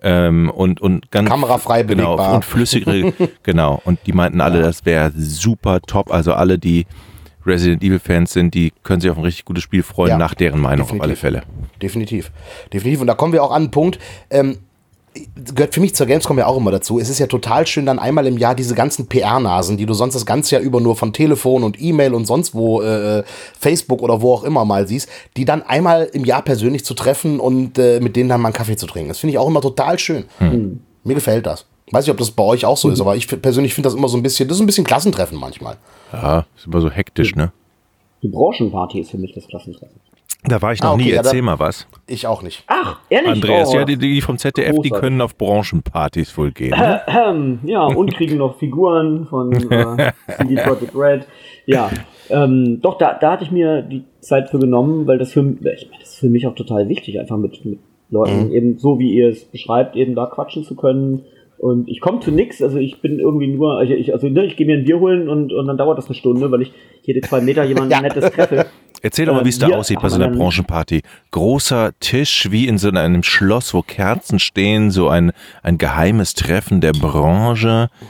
Und ganz kamerafrei belegbar und flüssigere, genau. Und die meinten alle, das wäre super top. Also alle, die Resident Evil Fans sind, die können sich auf ein richtig gutes Spiel freuen, nach deren Meinung auf alle Fälle. Definitiv. Und da kommen wir auch an einen Punkt, gehört für mich zur Gamescom ja auch immer dazu. Es ist ja total schön, dann einmal im Jahr diese ganzen PR-Nasen, die du sonst das ganze Jahr über nur von Telefon und E-Mail und sonst wo, Facebook oder wo auch immer mal siehst, die dann einmal im Jahr persönlich zu treffen und mit denen dann mal einen Kaffee zu trinken. Das finde ich auch immer total schön. Mir gefällt das. Weiß nicht, ob das bei euch auch so ist, aber ich persönlich finde das immer so ein bisschen, das ist ein bisschen Klassentreffen manchmal. Ja, ist immer so hektisch, ne? Die Branchenparty ist für mich das Klassentreffen. Da war ich noch nie, erzähl mal was. Ich auch nicht. Ach, ehrlich? Andreas, die vom ZDF, großartig. Die können auf Branchenpartys wohl gehen. Ne? Ja, und kriegen noch Figuren von CD Projekt Red. Ja, doch, da hatte ich mir die Zeit für genommen, weil das ist für mich auch total wichtig, einfach mit Leuten eben so, wie ihr es beschreibt, eben da quatschen zu können. Und ich komme zu nix, also ich bin irgendwie nur, ich gehe mir ein Bier holen und dann dauert das eine Stunde, weil ich jede 2 Meter jemanden Nettes treffe. Erzähl doch mal, wie es da aussieht bei so einer Branchenparty. Großer Tisch, wie in so einem Schloss, wo Kerzen stehen, so ein geheimes Treffen der Branche.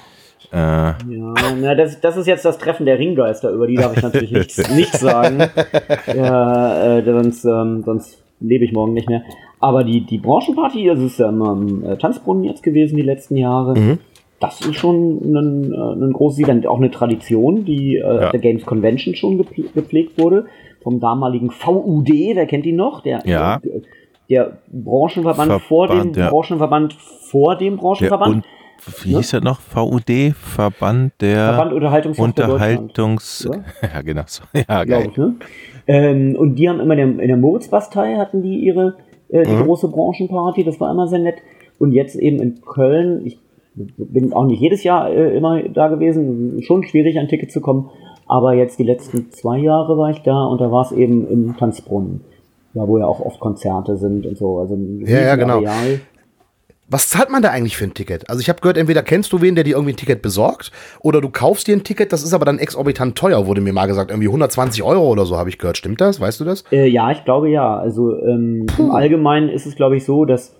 Ja, na, das ist jetzt das Treffen der Ringgeister, über die darf ich natürlich nichts sagen. Ja, sonst lebe ich morgen nicht mehr. Aber die Branchenparty, das ist ja immer am Tanzbrunnen jetzt gewesen die letzten Jahre. Mhm. Das ist schon ein großes Event, auch eine Tradition, die auf der Games Convention schon gepflegt wurde. Vom damaligen VUD, wer kennt ihn noch? Der Branchenverband vor dem Branchenverband. Wie hieß er noch? VUD? Verband Unterhaltungs... Ja, genau so. Ja, geil. Ich, ne? Und die haben immer in der Moritzbastei hatten die ihre die große Branchenparty, das war immer sehr nett. Und jetzt eben in Köln, ich bin auch nicht jedes Jahr immer da gewesen, schon schwierig an Ticket zu kommen, aber jetzt die letzten 2 Jahre war ich da und da war es eben im Tanzbrunnen, ja, wo ja auch oft Konzerte sind und so. Also ja, genau. Areal. Was zahlt man da eigentlich für ein Ticket? Also ich habe gehört, entweder kennst du wen, der dir irgendwie ein Ticket besorgt, oder du kaufst dir ein Ticket, das ist aber dann exorbitant teuer, wurde mir mal gesagt. Irgendwie 120 € oder so habe ich gehört. Stimmt das? Weißt du das? Ja, ich glaube ja. Also im Allgemeinen ist es, glaube ich, so, dass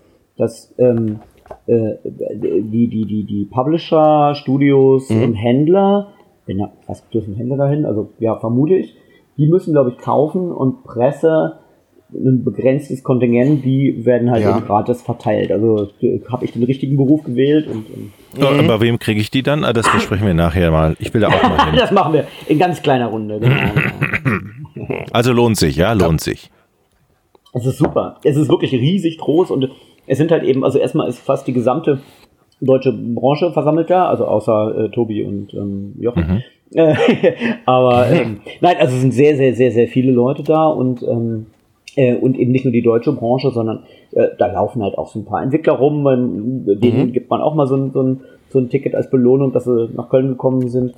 die Publisher, Studios und Händler, was dürfen Händler dahin? Also ja, vermute ich, die müssen, glaube ich, kaufen und Presse ein begrenztes Kontingent, die werden halt eben gratis verteilt. Also habe ich den richtigen Beruf gewählt und bei wem kriege ich die dann? Das besprechen wir nachher mal. Ich will da auch mal hin. Das machen wir in ganz kleiner Runde. Genau. Also lohnt sich, ja, lohnt sich. Es ist super. Es ist wirklich riesig groß und es sind halt eben, also erstmal ist fast die gesamte deutsche Branche versammelt da, also außer Tobi und Jochen. Aber nein, also es sind sehr, sehr, sehr, sehr viele Leute da und eben nicht nur die deutsche Branche, sondern da laufen halt auch so ein paar Entwickler rum, denen gibt man auch mal so ein Ticket als Belohnung, dass sie nach Köln gekommen sind.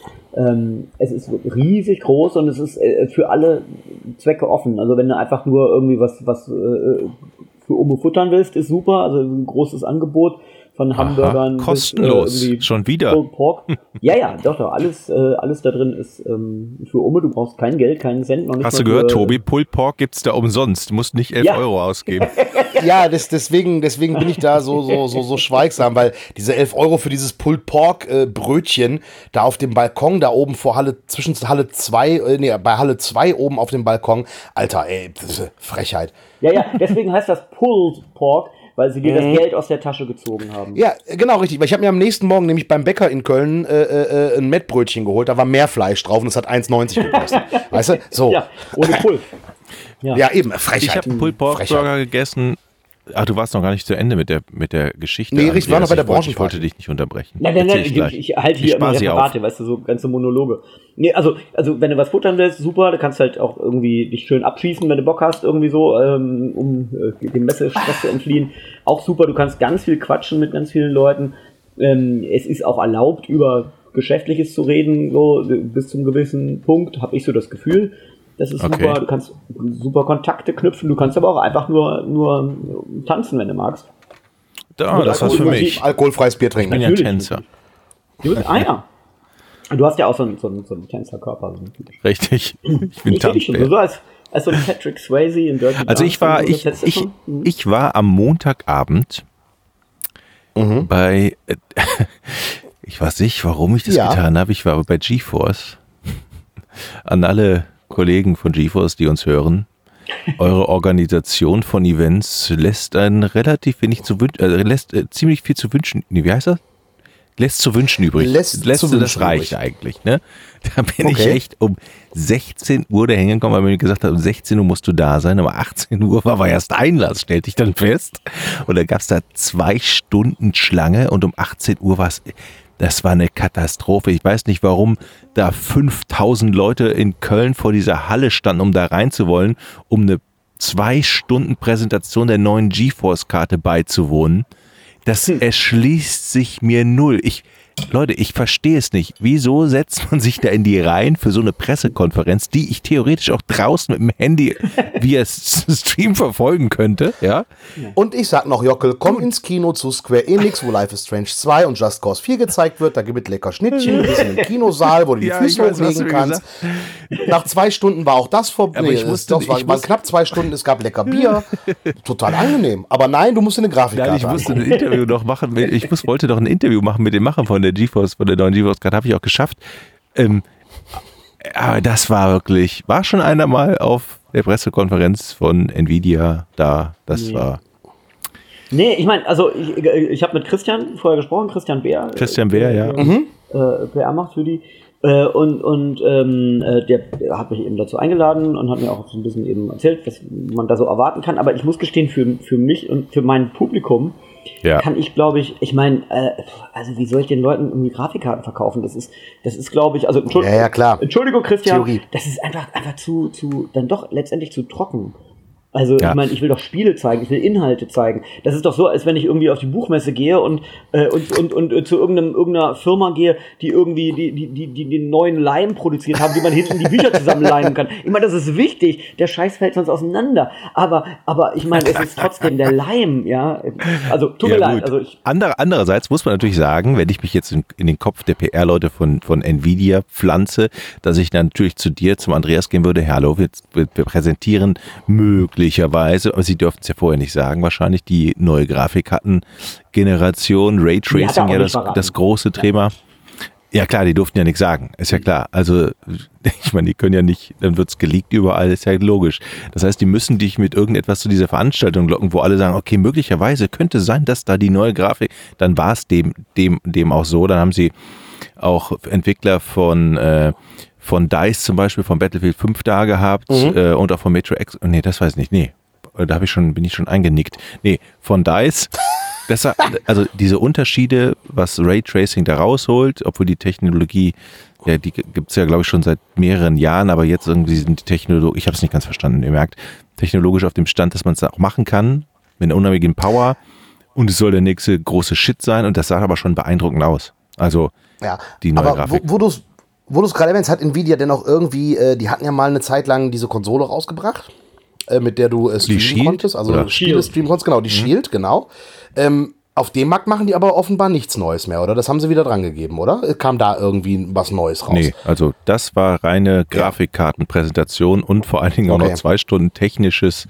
Es ist riesig groß und es ist für alle Zwecke offen. Also wenn du einfach nur irgendwie was für Umme futtern willst, ist super. Also ein großes Angebot von Hamburgern kostenlos, bis, schon wieder. Pork. Ja, doch, alles da drin ist für Umme, du brauchst kein Geld, keinen Cent. Noch nicht. Hast du gehört, Tobi, Pulled Pork gibt's da umsonst, du musst nicht 11 € ausgeben. Ja, deswegen bin ich da so schweigsam, weil diese 11 € für dieses Pulled Pork Brötchen da auf dem Balkon, da oben zwischen Halle 2, bei Halle 2 oben auf dem Balkon, Alter, ey, Frechheit. Ja, deswegen heißt das Pulled Pork, weil sie dir das Geld aus der Tasche gezogen haben. Ja, genau, richtig. Weil ich habe mir am nächsten Morgen nämlich beim Bäcker in Köln ein Mettbrötchen geholt. Da war mehr Fleisch drauf und es hat 1,90 gekostet. Weißt du? So. Ja, ohne Pulp. Ja, eben, Frechheit. Ich habe einen Pulled Pork Burger gegessen. Ach, du warst noch gar nicht zu Ende mit der Geschichte. Nee, ich war noch bei der Branchenparty. Ich wollte dich nicht unterbrechen. Nein, ich halte hier immer Referate, weißt du, so ganze Monologe. Nee, also wenn du was futtern willst, super, du kannst halt auch irgendwie dich schön abschießen, wenn du Bock hast, irgendwie so, um dem Messestress zu entfliehen. Auch super, du kannst ganz viel quatschen mit ganz vielen Leuten. Es ist auch erlaubt, über Geschäftliches zu reden, so bis zum gewissen Punkt, habe ich so das Gefühl. Das ist super, du kannst super Kontakte knüpfen, du kannst aber auch einfach nur tanzen, wenn du magst. Das war's für mich. Alkoholfreies Bier trinken. Ich bin ja Tänzer. Ja. Du hast ja auch so einen Tänzerkörper. Richtig. Ich bin Tanzbär. So als so ein Patrick Swayze in Dirty Also ich war am Montagabend bei, ich weiß nicht, warum ich das getan habe, ich war aber bei GeForce. An alle Kollegen von GeForce, die uns hören, eure Organisation von Events lässt ziemlich viel zu wünschen. Nee, wie heißt das? Lässt zu wünschen übrig. Das reicht eigentlich, ne? Da bin ich echt um 16 Uhr da hingekommen, weil mir gesagt hat, um 16 Uhr musst du da sein, aber 18 Uhr war erst Einlass, stellte ich dann fest. Und da gab es da 2 Stunden Schlange und um 18 Uhr war es. Das war eine Katastrophe. Ich weiß nicht, warum da 5000 Leute in Köln vor dieser Halle standen, um da rein zu wollen, um eine 2 Stunden Präsentation der neuen GeForce-Karte beizuwohnen. Das erschließt sich mir null. Leute, ich verstehe es nicht. Wieso setzt man sich da in die Reihen für so eine Pressekonferenz, die ich theoretisch auch draußen mit dem Handy via Stream verfolgen könnte? Ja? Und ich sag noch, Jockel, komm ins Kino zu Square Enix, wo Life is Strange 2 und Just Cause 4 gezeigt wird. Da gibt es lecker Schnittchen, ein bisschen im Kinosaal, wo du die Füße hochlegen kannst. Nach 2 Stunden war auch das vorbei. Waren knapp 2 Stunden, es gab lecker Bier. Total angenehm. Aber nein, du musst eine Grafikkarte Ich musste ein Interview noch machen. Ich wollte doch ein Interview machen mit den Machern von der der GeForce, von der neuen GeForce Card habe ich auch geschafft. Aber das war schon einer mal auf der Pressekonferenz von Nvidia da. Das war... Nee, ich meine, also ich habe mit Christian vorher gesprochen, Christian Beer. Christian Beer, ja. PR macht für die. Der hat mich eben dazu eingeladen und hat mir auch so ein bisschen eben erzählt, was man da so erwarten kann. Aber ich muss gestehen, für mich und für mein Publikum kann ich, glaube ich meine, also wie soll ich den Leuten irgendwie Grafikkarten verkaufen? Das ist glaube ich, also klar. Entschuldigung, Christian, Theorie. das ist einfach zu dann doch letztendlich zu trocken. Also ich meine, ich will doch Spiele zeigen, ich will Inhalte zeigen. Das ist doch so, als wenn ich irgendwie auf die Buchmesse gehe und zu irgendeiner Firma gehe, die irgendwie die den neuen Leim produziert haben, wie man hinten die Bücher zusammenleimen kann. Ich meine, das ist wichtig. Der Scheiß fällt sonst auseinander. Aber ich meine, es ist trotzdem der Leim, ja. Also tut mir leid. Also Andererseits muss man natürlich sagen, wenn ich mich jetzt in den Kopf der PR-Leute von Nvidia pflanze, dass ich dann natürlich zu dir, zum Andreas gehen würde, hallo, wir präsentieren möglicherweise, aber Sie dürften es ja vorher nicht sagen, wahrscheinlich die neue Grafikkarten-Generation, Raytracing, ja das große Thema. Ja klar, die durften ja nichts sagen, ist ja klar. Also ich meine, die können ja nicht, dann wird's geleakt überall, ist ja logisch. Das heißt, die müssen dich mit irgendetwas zu dieser Veranstaltung locken, wo alle sagen, okay, möglicherweise könnte sein, dass da die neue Grafik, dann war es dem auch so, dann haben sie auch Entwickler von DICE zum Beispiel, von Battlefield 5 da gehabt und auch von Metro X. Nee, das weiß ich nicht. Nee, da bin ich schon eingenickt. Nee, von DICE. Also diese Unterschiede, was Raytracing da rausholt, obwohl die Technologie, ja, die gibt's ja, glaube ich, schon seit mehreren Jahren, aber jetzt irgendwie sind die Technologie, ich habe es nicht ganz verstanden, ihr merkt, technologisch auf dem Stand, dass man es auch machen kann, mit einer unheimlichen Power, und es soll der nächste große Shit sein, und das sah aber schon beeindruckend aus. Also die neue Grafik. Wo du es gerade erwähnst, hat Nvidia denn auch irgendwie, die hatten ja mal eine Zeit lang diese Konsole rausgebracht, mit der du streamen konntest. Also Spiele streamen konntest, genau, die Shield, genau. Auf dem Markt machen die aber offenbar nichts Neues mehr, oder? Das haben sie wieder dran gegeben, oder? Kam da irgendwie was Neues raus? Nee, also das war reine Grafikkartenpräsentation und vor allen Dingen auch noch 2 Stunden technisches.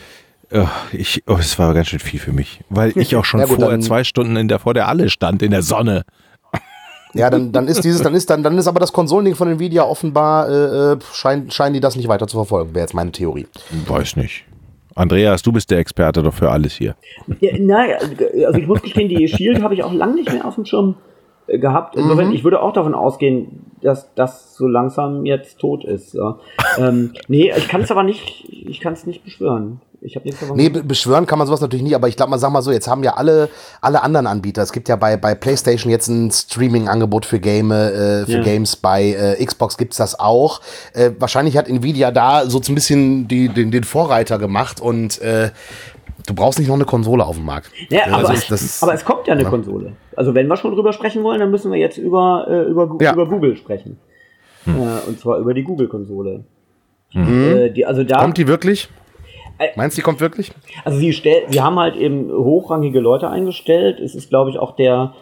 Es war ganz schön viel für mich, weil ich auch schon vorher 2 Stunden vor der Halle stand, in der Sonne. Ja, dann ist aber das Konsolending von Nvidia offenbar, scheinen die das nicht weiter zu verfolgen, wäre jetzt meine Theorie. Weiß nicht. Andreas, du bist der Experte doch für alles hier. Ja, naja, also ich muss gestehen, die Shield habe ich auch lange nicht mehr auf dem Schirm gehabt. Insofern, ich würde auch davon ausgehen, dass das so langsam jetzt tot ist. Ja. Nee, ich kann es aber nicht, nicht beschwören. Ich habe nichts davon. Nee, beschwören kann man sowas natürlich nicht, aber ich glaube, sag mal so, jetzt haben ja alle anderen Anbieter, es gibt ja bei PlayStation jetzt ein Streaming-Angebot für Games, bei Xbox gibt's das auch. Wahrscheinlich hat Nvidia da so ein bisschen den Vorreiter gemacht, und du brauchst nicht noch eine Konsole auf dem Markt. Ja, aber es kommt ja eine Konsole. Also wenn wir schon drüber sprechen wollen, dann müssen wir jetzt über Google sprechen. Und zwar über die Google-Konsole. Kommt die wirklich? Meinst du, die kommt wirklich? Also sie haben halt eben hochrangige Leute eingestellt. Es ist, glaube ich, auch der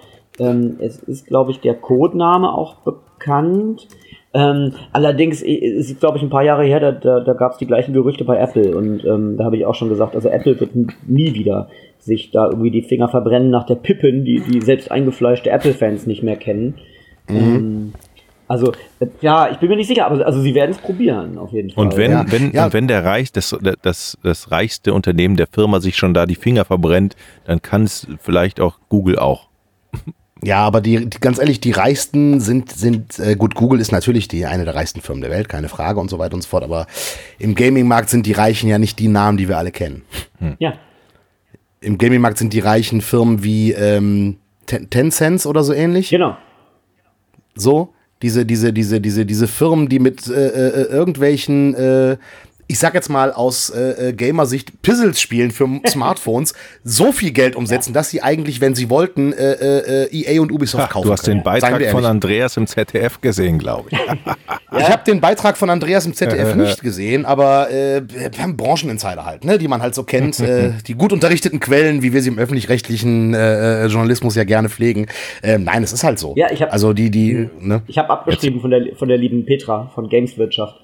Codename auch bekannt. Allerdings ist es, glaube ich, ein paar Jahre her, da gab es die gleichen Gerüchte bei Apple, und da habe ich auch schon gesagt, also Apple wird nie wieder sich da irgendwie die Finger verbrennen nach der Pippin, die selbst eingefleischte Apple-Fans nicht mehr kennen. Also, ja, ich bin mir nicht sicher, aber also sie werden es probieren, auf jeden Fall. Und wenn das reichste Unternehmen der Firma sich schon da die Finger verbrennt, dann kann es vielleicht auch Google auch. Ja, aber die ganz ehrlich, die reichsten sind gut, Google ist natürlich eine der reichsten Firmen der Welt, keine Frage, und so weiter und so fort, aber im Gaming-Markt sind die Reichen ja nicht die Namen, die wir alle kennen. Ja. Im Gaming-Markt sind die reichen Firmen wie Tencent oder so ähnlich. Genau. So, diese Firmen, die mit irgendwelchen ich sag jetzt mal aus Gamer-Sicht, Puzzles spielen für Smartphones, so viel Geld umsetzen, dass sie eigentlich, wenn sie wollten, EA und Ubisoft kaufen Du hast den Beitrag von Andreas im ZDF gesehen, glaube ich. Ich habe den Beitrag von Andreas im ZDF nicht gesehen, aber wir haben Brancheninsider halt, ne, die man halt so kennt, die gut unterrichteten Quellen, wie wir sie im öffentlich-rechtlichen Journalismus ja gerne pflegen. Nein, es ist halt so. Ja, ich habe also ne? Ich habe abgeschrieben von der lieben Petra von Gameswirtschaft.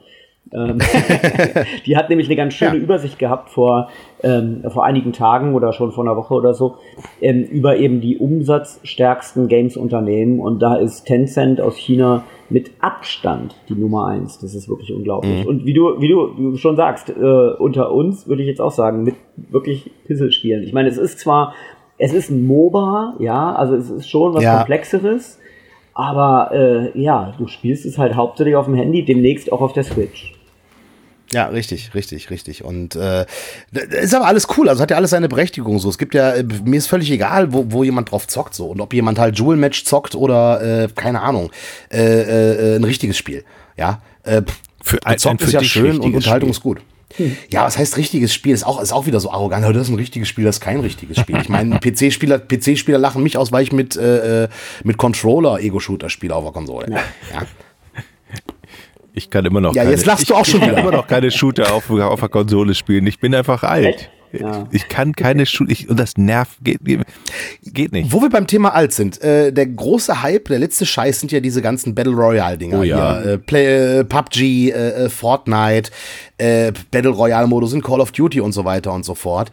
Die hat nämlich eine ganz schöne Übersicht gehabt vor einigen Tagen oder schon vor einer Woche oder so, über eben die umsatzstärksten Games-Unternehmen. Und da ist Tencent aus China mit Abstand die Nummer 1. Das ist wirklich unglaublich. Und wie du schon sagst, unter uns würde ich jetzt auch sagen, mit wirklich Puzzlespielen. Ich meine, es ist ein MOBA, ja, also es ist schon was Komplexeres, aber du spielst es halt hauptsächlich auf dem Handy, demnächst auch auf der Switch. Ja, richtig. Und ist aber alles cool, also hat ja alles seine Berechtigung so. Es gibt ja, mir ist völlig egal, wo jemand drauf zockt so. Und ob jemand halt Jewel Match zockt oder, keine Ahnung, ein richtiges Spiel. Ja, zockt ist ja schön und Unterhaltung ist gut. Ja, was heißt richtiges Spiel? Ist auch wieder so arrogant. Das ist ein richtiges Spiel, das ist kein richtiges Spiel. Ich meine, PC-Spieler lachen mich aus, weil ich mit Controller Ego-Shooter spiele auf der Konsole. Ja. Ich kann immer noch jetzt lachst du auch schon wieder. Ich kann immer noch keine Shooter auf der Konsole spielen. Ich bin einfach alt. Ja. Ich kann keine Shooter, und das nervt, geht nicht. Wo wir beim Thema alt sind, der große Hype, der letzte Scheiß sind ja diese ganzen Battle Royale-Dinger. Oh ja. Hier, PUBG, Fortnite, Battle Royale-Modus in Call of Duty und so weiter und so fort.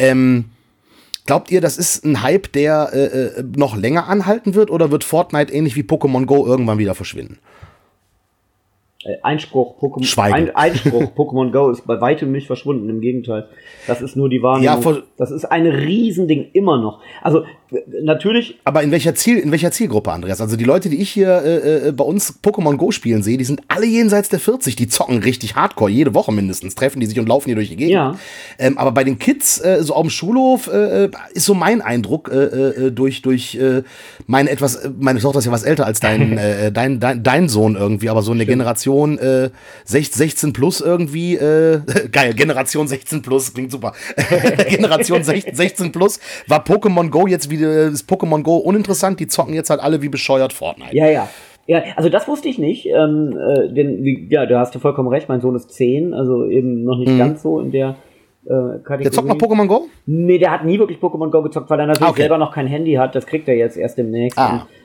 Glaubt ihr, das ist ein Hype, der noch länger anhalten wird, oder wird Fortnite ähnlich wie Pokémon Go irgendwann wieder verschwinden? Einspruch, Pokémon Go ist bei weitem nicht verschwunden, im Gegenteil. Das ist nur die Wahrnehmung. Ja, das ist ein Riesending immer noch. Also natürlich. Aber in welcher Zielgruppe, Andreas? Also die Leute, die ich hier bei uns Pokémon Go spielen sehe, die sind alle jenseits der 40. Die zocken richtig hardcore, jede Woche mindestens, treffen die sich und laufen hier durch die Gegend. Ja. Aber bei den Kids, so auf dem Schulhof, ist so mein Eindruck, durch meine Tochter ist ja was älter als dein Sohn irgendwie, aber so eine Generation 16 plus irgendwie, geil, Generation 16 plus, klingt super. Generation 16 plus war Pokémon Go jetzt wieder, ist Pokémon Go uninteressant, die zocken jetzt halt alle wie bescheuert Fortnite. Ja, also das wusste ich nicht, denn da hast du vollkommen recht, mein Sohn ist 10, also eben noch nicht ganz so in der Kategorie. Der zockt noch Pokémon Go? Nee, der hat nie wirklich Pokémon Go gezockt, weil er natürlich selber noch kein Handy hat, das kriegt er jetzt erst demnächst.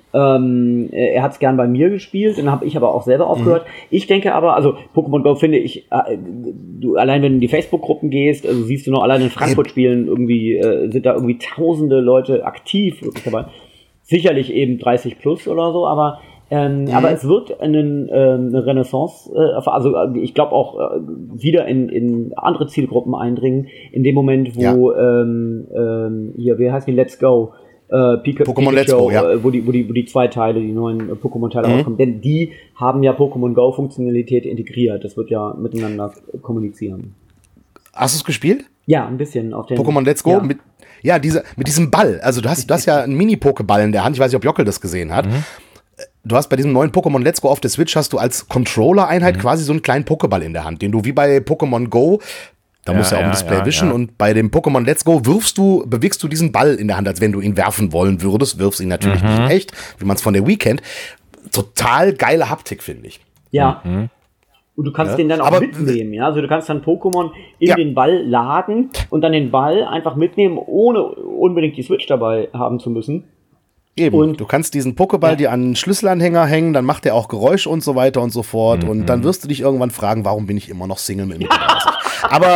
Er hat es gern bei mir gespielt, dann habe ich aber auch selber aufgehört. Ich denke aber, also Pokémon Go finde ich, du allein wenn du in die Facebook-Gruppen gehst, also siehst du noch allein in Frankfurt spielen, irgendwie sind da irgendwie tausende Leute aktiv wirklich dabei. Sicherlich eben 30 plus oder so, aber es wird eine Renaissance, also ich glaube auch wieder in andere Zielgruppen eindringen, in dem Moment, wo hier, wie heißt die, Let's Go, Pokémon Let's Go, wo die zwei Teile, die neuen Pokémon-Teile rauskommen, denn die haben ja Pokémon Go-Funktionalität integriert, das wird ja miteinander kommunizieren. Hast du es gespielt? Ja, ein bisschen. Auf den Pokémon Let's Go? Ja. Mit diesem Ball, also du hast ja einen Mini-Pokéball in der Hand, ich weiß nicht, ob Jockel das gesehen hat. Du hast bei diesem neuen Pokémon Let's Go auf der Switch hast du als Controller-Einheit quasi so einen kleinen Pokéball in der Hand, den du wie bei Pokémon Go, da musst du ja auch im Display wischen, und bei dem Pokémon Let's Go bewegst du diesen Ball in der Hand, als wenn du ihn werfen wollen würdest, wirfst ihn natürlich nicht in echt, wie man es von der Wii kennt. Total geile Haptik, finde ich. Ja. Und du kannst den dann auch mitnehmen, ja. Also du kannst dann Pokémon in den Ball laden und dann den Ball einfach mitnehmen, ohne unbedingt die Switch dabei haben zu müssen. Eben, und du kannst diesen Pokéball dir an einen Schlüsselanhänger hängen, dann macht der auch Geräusche und so weiter und so fort, und dann wirst du dich irgendwann fragen, warum bin ich immer noch Single mit mir? Aber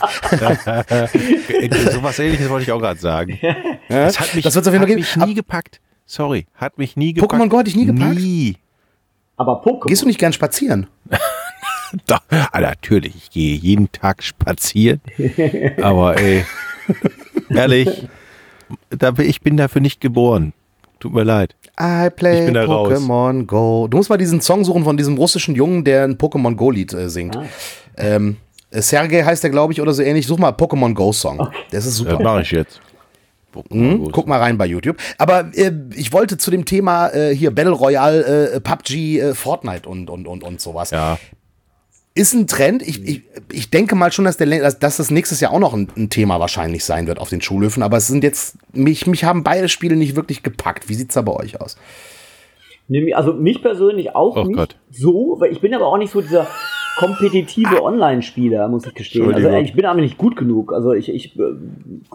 sowas Ähnliches wollte ich auch gerade sagen. Das hat mich nie gepackt. Sorry, hat mich nie gepackt. Pokémon Go hat dich nie gepackt? Nie. Aber Pokémon. Gehst du nicht gern spazieren? Doch, natürlich, ich gehe jeden Tag spazieren. Aber ehrlich, ich bin dafür nicht geboren. Tut mir leid. I play Pokémon Go. Du musst mal diesen Song suchen von diesem russischen Jungen, der ein Pokémon Go-Lied singt. Sergei heißt der, glaube ich, oder so ähnlich. Such mal Pokémon Go-Song. Okay. Das ist super. Das mache ich jetzt. Guck mal rein bei YouTube. Aber ich wollte zu dem Thema hier Battle Royale, PUBG, Fortnite und sowas. Ja. Ist ein Trend. Ich denke mal schon, dass das nächstes Jahr auch noch ein Thema wahrscheinlich sein wird auf den Schulhöfen. Aber es sind jetzt, mich haben beide Spiele nicht wirklich gepackt. Wie sieht's da bei euch aus? Also mich persönlich auch nicht so, weil ich bin aber auch nicht so dieser kompetitive Online-Spieler, muss ich gestehen. Also ich bin aber nicht gut genug. Also ich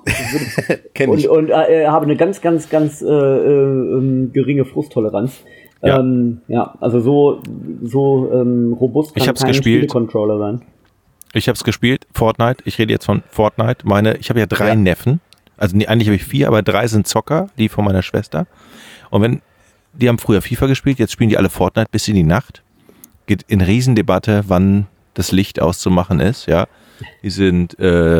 habe eine ganz geringe Frusttoleranz. Ja. Also so robust kann kein Spielecontroller sein. Ich habe es gespielt, Fortnite. Ich rede jetzt von Fortnite. Ich habe ja 3 Neffen. Also eigentlich habe ich 4, aber 3 sind Zocker, die von meiner Schwester. Und die haben früher FIFA gespielt, jetzt spielen die alle Fortnite bis in die Nacht. Geht in Riesendebatte, wann das Licht auszumachen ist, ja. Die sind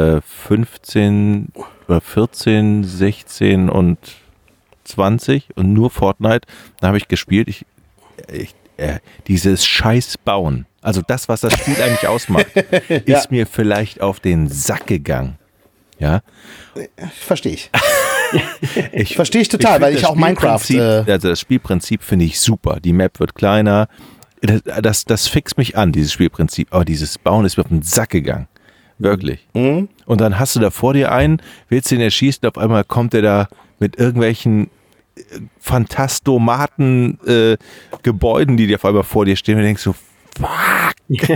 15 oder 14, 16 und 20 und nur Fortnite. Da habe ich gespielt. Dieses scheiß Bauen, also das, was das Spiel eigentlich ausmacht, ist mir vielleicht auf den Sack gegangen. Ja. Verstehe ich. Verstehe ich total, weil ich auch Minecraft... Also das Spielprinzip finde ich super. Die Map wird kleiner. Das fixt mich an, dieses Spielprinzip. Aber dieses Bauen ist mir auf den Sack gegangen. Wirklich. Mhm. Und dann hast du da vor dir einen, willst den erschießen, auf einmal kommt der da mit irgendwelchen Phantastomaten Gebäuden, die dir auf einmal vor dir stehen und denkst so, fuck.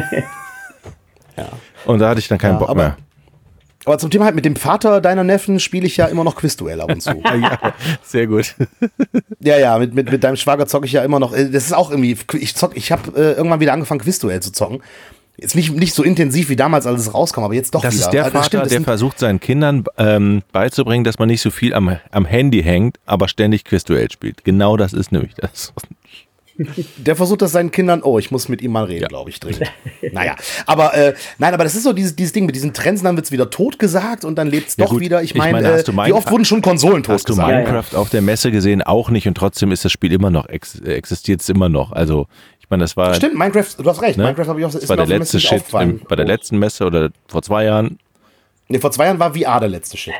Und da hatte ich dann keinen Bock mehr. Aber zum Thema halt mit dem Vater deiner Neffen spiele ich ja immer noch Quizduell ab und zu. Ja, sehr gut. Ja, mit deinem Schwager zocke ich ja immer noch. Das ist auch irgendwie, ich habe irgendwann wieder angefangen Quizduell zu zocken. Jetzt nicht so intensiv wie damals, als es rauskam, aber jetzt doch das wieder. Das ist der Vater, der versucht seinen Kindern beizubringen, dass man nicht so viel am Handy hängt, aber ständig Quizduell spielt. Genau das ist nämlich das. Der versucht das seinen Kindern, ich muss mit ihm mal reden, glaube ich, dringend. Naja, aber aber das ist so dieses Ding mit diesen Trends, dann wird es wieder totgesagt und dann lebt es doch wieder. Ich meine, wie oft wurden schon Konsolen totgesagt? Hast du Minecraft auf der Messe gesehen? Auch nicht und trotzdem ist das Spiel immer noch, existiert es immer noch. Also, ich meine, das war... Stimmt, Minecraft, du hast recht, ne? Minecraft habe ich auch... Das war der letzte Shit bei der letzten Messe oder vor 2 Jahren. Ne, vor 2 Jahren war VR der letzte Shit.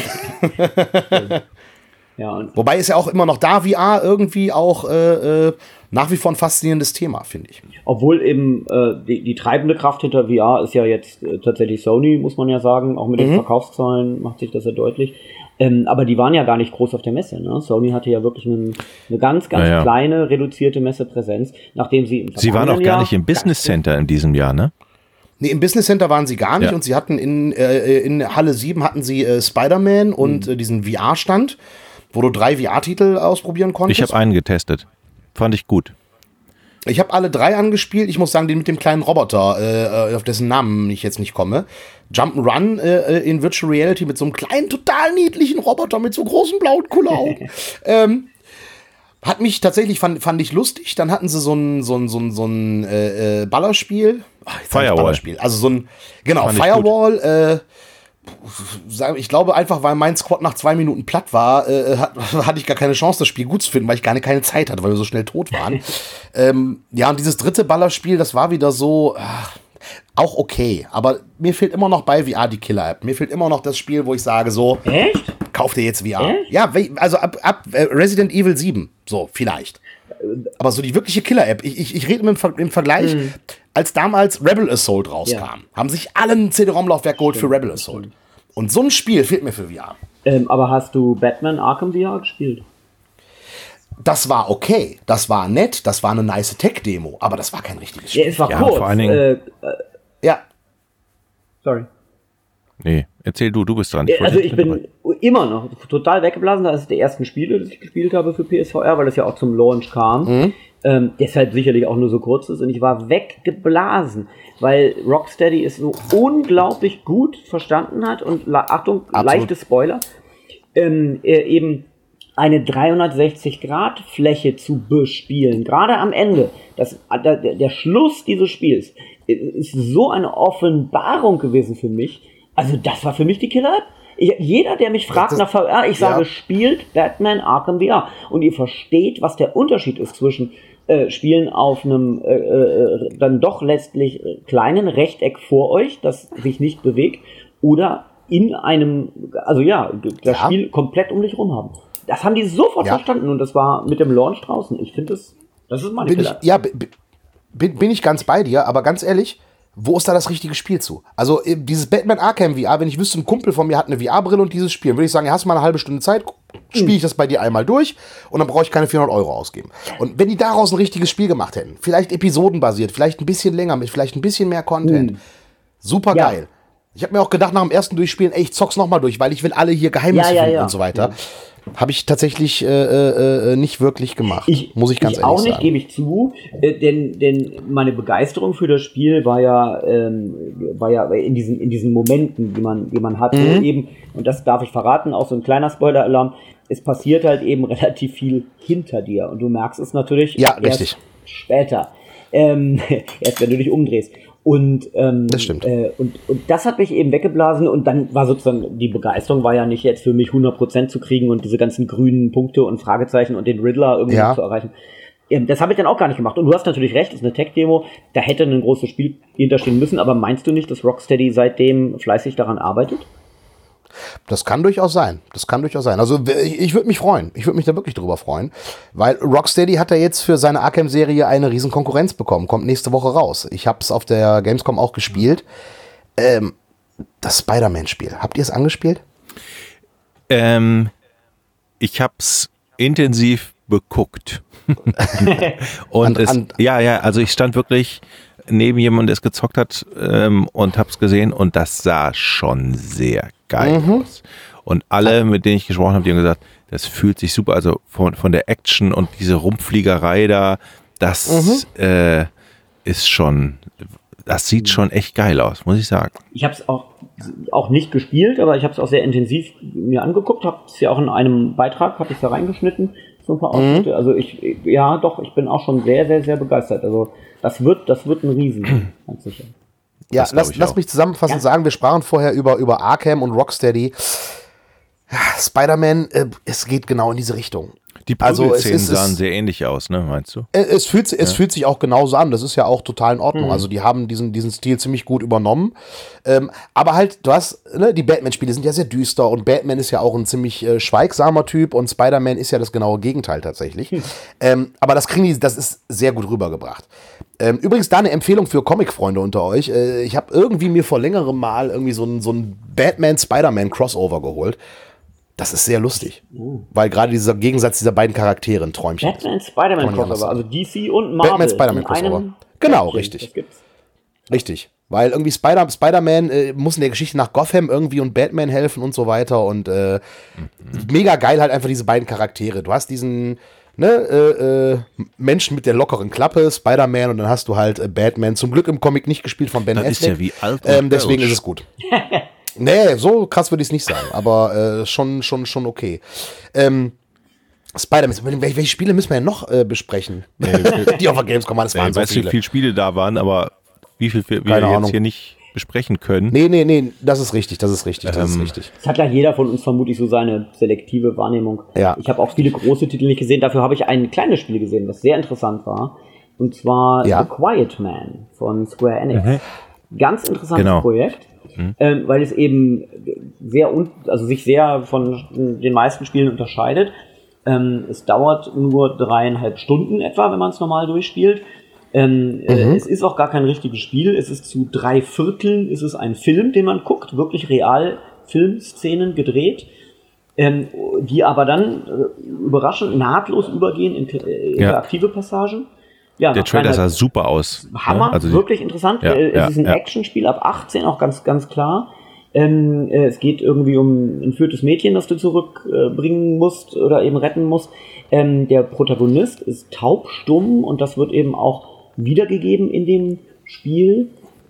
Wobei ist ja auch immer noch da VR irgendwie auch nach wie vor ein faszinierendes Thema, finde ich. Obwohl eben die treibende Kraft hinter VR ist ja jetzt tatsächlich Sony, muss man ja sagen. Auch mit den Verkaufszahlen macht sich das ja deutlich. Aber die waren ja gar nicht groß auf der Messe. Ne? Sony hatte ja wirklich eine ganz kleine, reduzierte Messepräsenz, nachdem sie Sie waren auch gar nicht im Business Center in diesem Jahr, ne? Nee, im Business Center waren sie gar nicht und sie hatten in Halle 7 hatten sie Spider-Man und diesen VR-Stand, wo du 3 VR-Titel ausprobieren konntest. Ich habe einen getestet. Fand ich gut. Ich habe alle 3 angespielt. Ich muss sagen, den mit dem kleinen Roboter, auf dessen Namen ich jetzt nicht komme. Jump'n'Run in Virtual Reality mit so einem kleinen, total niedlichen Roboter mit so großen blauen Kulleraugen. Hat mich tatsächlich, fand ich lustig. Dann hatten sie so ein Ballerspiel. Firewall. Ballerspiel. Also so ein, genau, Firewall. Ich glaube einfach, weil mein Squad nach 2 Minuten platt war, hatte ich gar keine Chance, das Spiel gut zu finden, weil ich gar keine Zeit hatte, weil wir so schnell tot waren. Und dieses dritte Ballerspiel, das war wieder so, auch okay. Aber mir fehlt immer noch bei VR die Killer-App. Mir fehlt immer noch das Spiel, wo ich sage so, echt? Kauf dir jetzt VR. Echt? Ja, also ab Resident Evil 7, so, vielleicht. Aber so die wirkliche Killer-App, ich rede im Vergleich, als damals Rebel Assault rauskam, haben sich alle ein CD-ROM-Laufwerk geholt für Rebel Assault. Und so ein Spiel fehlt mir für VR. Aber hast du Batman Arkham VR gespielt? Das war okay, das war nett, das war eine nice Tech-Demo, aber das war kein richtiges Spiel. Ja, es war kurz. Vor allen Dingen, Sorry. Nee, erzähl du bist dran. Ich bin immer noch total weggeblasen. Das ist der ersten Spiele, das ich gespielt habe für PSVR, weil das ja auch zum Launch kam. Deshalb sicherlich auch nur so kurz ist. Und ich war weggeblasen, weil Rocksteady es so unglaublich gut verstanden hat. Und Achtung, leichte Spoiler. Eben eine 360-Grad-Fläche zu bespielen. Gerade am Ende. Der Schluss dieses Spiels ist so eine Offenbarung gewesen für mich. Also das war für mich die Killer-App. Jeder, der mich fragt nach VR, ich sage, spielt Batman Arkham VR. Und ihr versteht, was der Unterschied ist zwischen Spielen auf einem dann doch letztlich kleinen Rechteck vor euch, das sich nicht bewegt, oder in einem, das Spiel komplett um dich rum haben. Das haben die sofort verstanden und das war mit dem Launch draußen. Ich finde, das ist meine Killer-App. Bin ich ganz bei dir, aber ganz ehrlich, wo ist da das richtige Spiel zu? Also dieses Batman Arkham VR, wenn ich wüsste, ein Kumpel von mir hat eine VR-Brille und dieses Spiel, würde ich sagen, hast du mal eine halbe Stunde Zeit, spiele ich das bei dir einmal durch und dann brauche ich keine 400 € ausgeben. Und wenn die daraus ein richtiges Spiel gemacht hätten, vielleicht episodenbasiert, vielleicht ein bisschen länger, mit vielleicht ein bisschen mehr Content, super geil. Ich habe mir auch gedacht, nach dem ersten Durchspielen, ey, ich zock's nochmal durch, weil ich will alle hier Geheimnisse finden und so weiter. Habe ich tatsächlich nicht wirklich gemacht, muss ich ganz ehrlich sagen. Auch nicht, gebe ich zu, denn meine Begeisterung für das Spiel war ja in diesen Momenten, die man hatte, eben, und das darf ich verraten, auch so ein kleiner Spoiler-Alarm, es passiert halt eben relativ viel hinter dir und du merkst es natürlich erst später, erst wenn du dich umdrehst. Und das stimmt. Und das hat mich eben weggeblasen und dann war sozusagen, die Begeisterung war ja nicht jetzt für mich 100% zu kriegen und diese ganzen grünen Punkte und Fragezeichen und den Riddler irgendwie zu erreichen. Das habe ich dann auch gar nicht gemacht. Und du hast natürlich recht, das ist eine Tech-Demo, da hätte ein großes Spiel hinterstehen müssen, aber meinst du nicht, dass Rocksteady seitdem fleißig daran arbeitet? Das kann durchaus sein. Also ich würde mich freuen. Ich würde mich da wirklich drüber freuen. Weil Rocksteady hat ja jetzt für seine Arkham-Serie eine riesen Konkurrenz bekommen. Kommt nächste Woche raus. Ich habe es auf der Gamescom auch gespielt. Das Spider-Man-Spiel. Habt ihr es angespielt? Ich habe es intensiv beguckt. Und also ich stand wirklich neben jemandem, der es gezockt hat und hab's gesehen und das sah schon sehr geil aus. Und alle, mit denen ich gesprochen habe, die haben gesagt, das fühlt sich super, also von der Action und diese Rumpfliegerei da, das ist schon, das sieht schon echt geil aus, muss ich sagen. Ich habe es auch nicht gespielt, aber ich habe es auch sehr intensiv mir angeguckt, habe es ja auch in einem Beitrag, habe ich da reingeschnitten, so ein paar Ausschnitte. Also ich bin auch schon sehr, sehr, sehr begeistert. Also das wird ein Riesen, ganz sicher. Ja, lass mich zusammenfassend sagen, wir sprachen vorher über Arkham und Rocksteady. Spider-Man, es geht genau in diese Richtung. Die Prügelszenen sahen sehr ähnlich aus, ne, meinst du? Es fühlt sich auch genauso an, das ist ja auch total in Ordnung. Also die haben diesen Stil ziemlich gut übernommen. Aber halt, du hast, die Batman-Spiele sind ja sehr düster und Batman ist ja auch ein ziemlich schweigsamer Typ und Spider-Man ist ja das genaue Gegenteil tatsächlich. Aber das ist sehr gut rübergebracht. Übrigens da eine Empfehlung für Comic-Freunde unter euch. Ich habe irgendwie mir vor längerem mal irgendwie so ein Batman-Spider-Man-Crossover geholt. Das ist sehr lustig, weil gerade dieser Gegensatz dieser beiden Charaktere ein Träumchen ist. Batman Spider-Man Crossover, also DC und Marvel. Batman Spider-Man Crossover. Genau, richtig. Richtig, weil irgendwie Spider-Man muss in der Geschichte nach Gotham irgendwie und Batman helfen und so weiter und mega geil halt einfach diese beiden Charaktere. Du hast diesen Menschen mit der lockeren Klappe, Spider-Man, und dann hast du halt Batman, zum Glück im Comic nicht gespielt von Ben Affleck. Das ist ja wie alt deswegen ist es gut. Nee, so krass würde ich es nicht sagen, aber schon okay. Spider-Man, welche Spiele müssen wir ja noch besprechen? Die auf der Gamescom waren, das waren so viele. Ich weiß nicht, wie viele Spiele da waren, aber wie viel wir jetzt hier nicht besprechen können. Nee, das ist richtig. Das hat ja jeder von uns vermutlich so seine selektive Wahrnehmung. Ja. Ich habe auch viele große Titel nicht gesehen, dafür habe ich ein kleines Spiel gesehen, was sehr interessant war. Und zwar The Quiet Man von Square Enix. Ganz interessantes Projekt. Weil es eben sich sehr von den meisten Spielen unterscheidet. Es dauert nur 3,5 Stunden etwa, wenn man es normal durchspielt. Es ist auch gar kein richtiges Spiel. Es ist zu 3/4 ist es ein Film, den man guckt, wirklich real Filmszenen gedreht, die aber dann überraschend nahtlos übergehen in interaktive Passagen. Ja, der Trailer sah super aus. Hammer, also wirklich interessant. Es ist ein Actionspiel ab 18, auch ganz, ganz klar. Es geht irgendwie um ein entführtes Mädchen, das du zurückbringen musst oder eben retten musst. Der Protagonist ist taubstumm und das wird eben auch wiedergegeben in dem Spiel.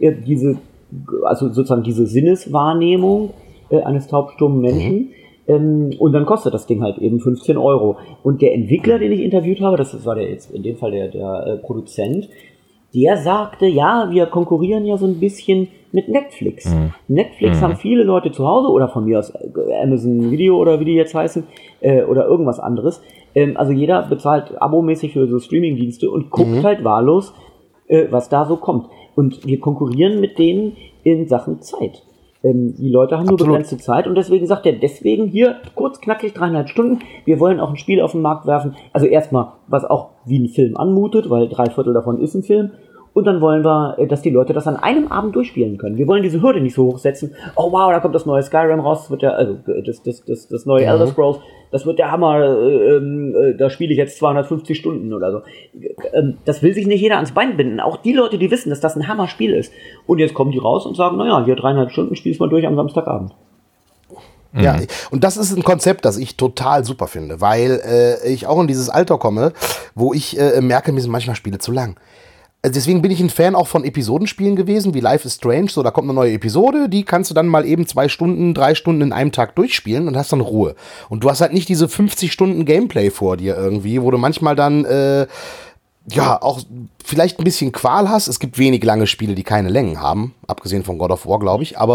Also sozusagen diese Sinneswahrnehmung eines taubstummen Menschen. Und dann kostet das Ding halt eben 15 €. Und der Entwickler, den ich interviewt habe, das war jetzt in dem Fall der Produzent, der sagte, ja, wir konkurrieren ja so ein bisschen mit Netflix. Netflix haben viele Leute zu Hause oder von mir aus Amazon Video oder wie die jetzt heißen oder irgendwas anderes. Also jeder bezahlt abomäßig für so Streaming-Dienste und guckt halt wahllos, was da so kommt. Und wir konkurrieren mit denen in Sachen Zeit. Die Leute haben nur begrenzte Zeit und deswegen sagt er, hier kurz knackig 3,5 Stunden, wir wollen auch ein Spiel auf den Markt werfen, also erstmal, was auch wie ein Film anmutet, weil 3/4 davon ist ein Film, und dann wollen wir, dass die Leute das an einem Abend durchspielen können. Wir wollen diese Hürde nicht so hoch setzen, oh wow, da kommt das neue Skyrim raus, das wird ja, also das neue Elder Scrolls, das wird der Hammer, da spiele ich jetzt 250 Stunden oder so. Das will sich nicht jeder ans Bein binden. Auch die Leute, die wissen, dass das ein Hammer-Spiel ist. Und jetzt kommen die raus und sagen, naja, hier 3,5 Stunden, spielst mal durch am Samstagabend. Ja, und das ist ein Konzept, das ich total super finde, weil ich auch in dieses Alter komme, wo ich merke, mir sind manchmal Spiele zu lang. Deswegen bin ich ein Fan auch von Episodenspielen gewesen, wie Life is Strange. So, da kommt eine neue Episode, die kannst du dann mal eben 2 Stunden, 3 Stunden in einem Tag durchspielen und hast dann Ruhe. Und du hast halt nicht diese 50 Stunden Gameplay vor dir irgendwie, wo du manchmal dann auch vielleicht ein bisschen Qual hast. Es gibt wenig lange Spiele, die keine Längen haben, abgesehen von God of War, glaube ich.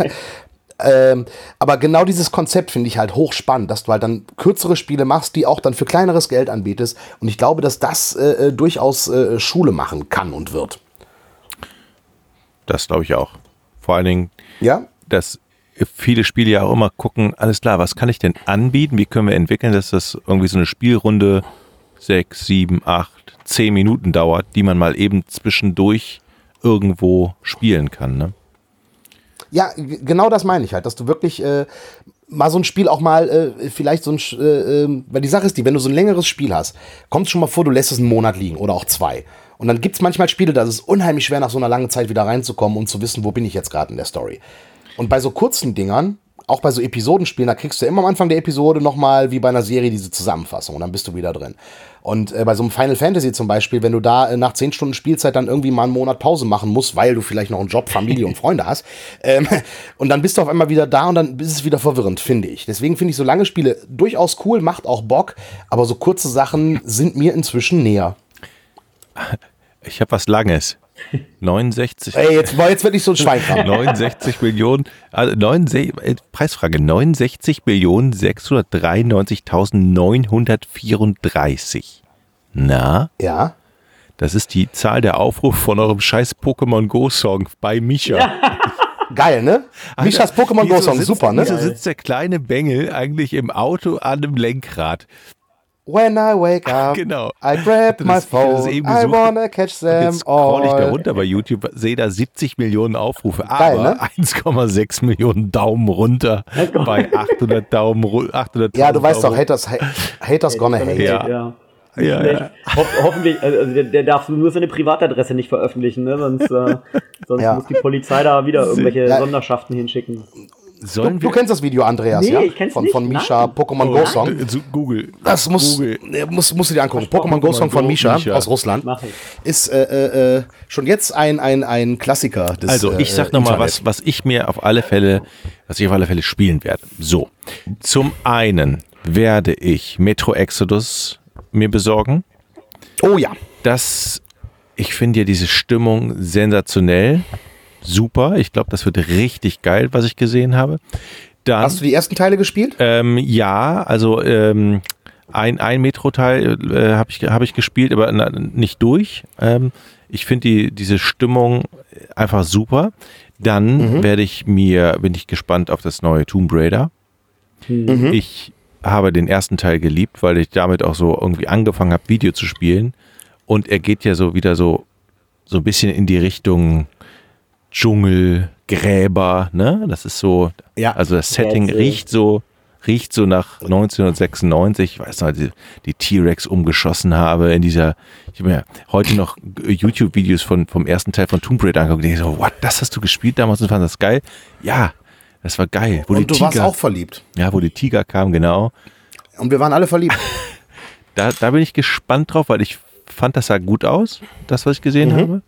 Aber genau dieses Konzept finde ich halt hochspannend, dass du halt dann kürzere Spiele machst, die auch dann für kleineres Geld anbietest. Und ich glaube, dass das durchaus Schule machen kann und wird. Das glaube ich auch. Vor allen Dingen, Ja? dass viele Spiele ja auch immer gucken, alles klar, was kann ich denn anbieten? Wie können wir entwickeln, dass das irgendwie so eine Spielrunde 6, 7, 8, 10 Minuten dauert, die man mal eben zwischendurch irgendwo spielen kann, ne? Ja, genau das meine ich halt, dass du wirklich mal so ein Spiel auch mal vielleicht so ein, weil die Sache ist die, wenn du so ein längeres Spiel hast, kommt es schon mal vor, du lässt es einen Monat liegen oder auch 2. Und dann gibt es manchmal Spiele, da ist es unheimlich schwer, nach so einer langen Zeit wieder reinzukommen und zu wissen, wo bin ich jetzt gerade in der Story. Und bei so kurzen Dingern, auch bei so Episodenspielen, da kriegst du immer am Anfang der Episode nochmal, wie bei einer Serie, diese Zusammenfassung und dann bist du wieder drin. Und bei so einem Final Fantasy zum Beispiel, wenn du da nach 10 Stunden Spielzeit dann irgendwie mal einen Monat Pause machen musst, weil du vielleicht noch einen Job, Familie und Freunde hast, und dann bist du auf einmal wieder da und dann ist es wieder verwirrend, finde ich. Deswegen finde ich so lange Spiele durchaus cool, macht auch Bock, aber so kurze Sachen sind mir inzwischen näher. Ich habe was Langes. 69. Ey, jetzt wird nicht so ein Schweinkram. 69 Millionen, also Preisfrage, 69.693.934. Na? Ja. Das ist die Zahl der Aufrufe von eurem scheiß Pokémon Go Song bei Micha. Ja. Geil, ne? Mischas Pokémon Go Song, super, ne? Wieso sitzt der kleine Bengel eigentlich im Auto an einem Lenkrad? When I wake up, genau. I grab my phone, I wanna catch them jetzt scroll ich da all. runter bei YouTube, sehe da 70 Millionen Aufrufe, Geil, aber ne? 1,6 Millionen Daumen runter bei 800 Daumen. 800 Ja, du weißt Daumen. doch, Haters gonna hate. Ja. Ja. Hoffentlich, also der darf nur seine Privatadresse nicht veröffentlichen, ne? Sonst muss die Polizei da wieder irgendwelche Sonderschaften hinschicken. Du kennst das Video, Andreas, nee, ja? Ich kenn's nicht. Von Misha, Pokémon Go Song. Google. Das musst du dir angucken. Pokémon Go Song von Misha aus Russland. Mach ich. Ist schon jetzt ein Klassiker des Also ich sag nochmal, was ich auf alle Fälle spielen werde. So, zum einen werde ich Metro Exodus mir besorgen. Oh ja. Ich finde ja diese Stimmung sensationell. Super, ich glaube, das wird richtig geil, was ich gesehen habe. Dann, hast du die ersten Teile gespielt? Ja, also ein Metro-Teil habe ich gespielt, aber nicht durch. Ich finde diese Stimmung einfach super. Dann bin ich gespannt auf das neue Tomb Raider. Ich habe den ersten Teil geliebt, weil ich damit auch so irgendwie angefangen habe, Video zu spielen. Und er geht ja so wieder so ein bisschen in die Richtung Dschungel, Gräber, ne? Das ist so, ja. Also das Setting riecht so nach 1996. Ich weiß noch, die T-Rex umgeschossen habe ich habe mir heute noch YouTube-Videos vom ersten Teil von Tomb Raider angeguckt und ich so, what, das hast du gespielt damals und fand das geil? Ja, das war geil. Und du warst auch verliebt. Ja, wo die Tiger kamen, genau. Und wir waren alle verliebt. Da bin ich gespannt drauf, weil ich fand, das sah gut aus, das, was ich gesehen habe.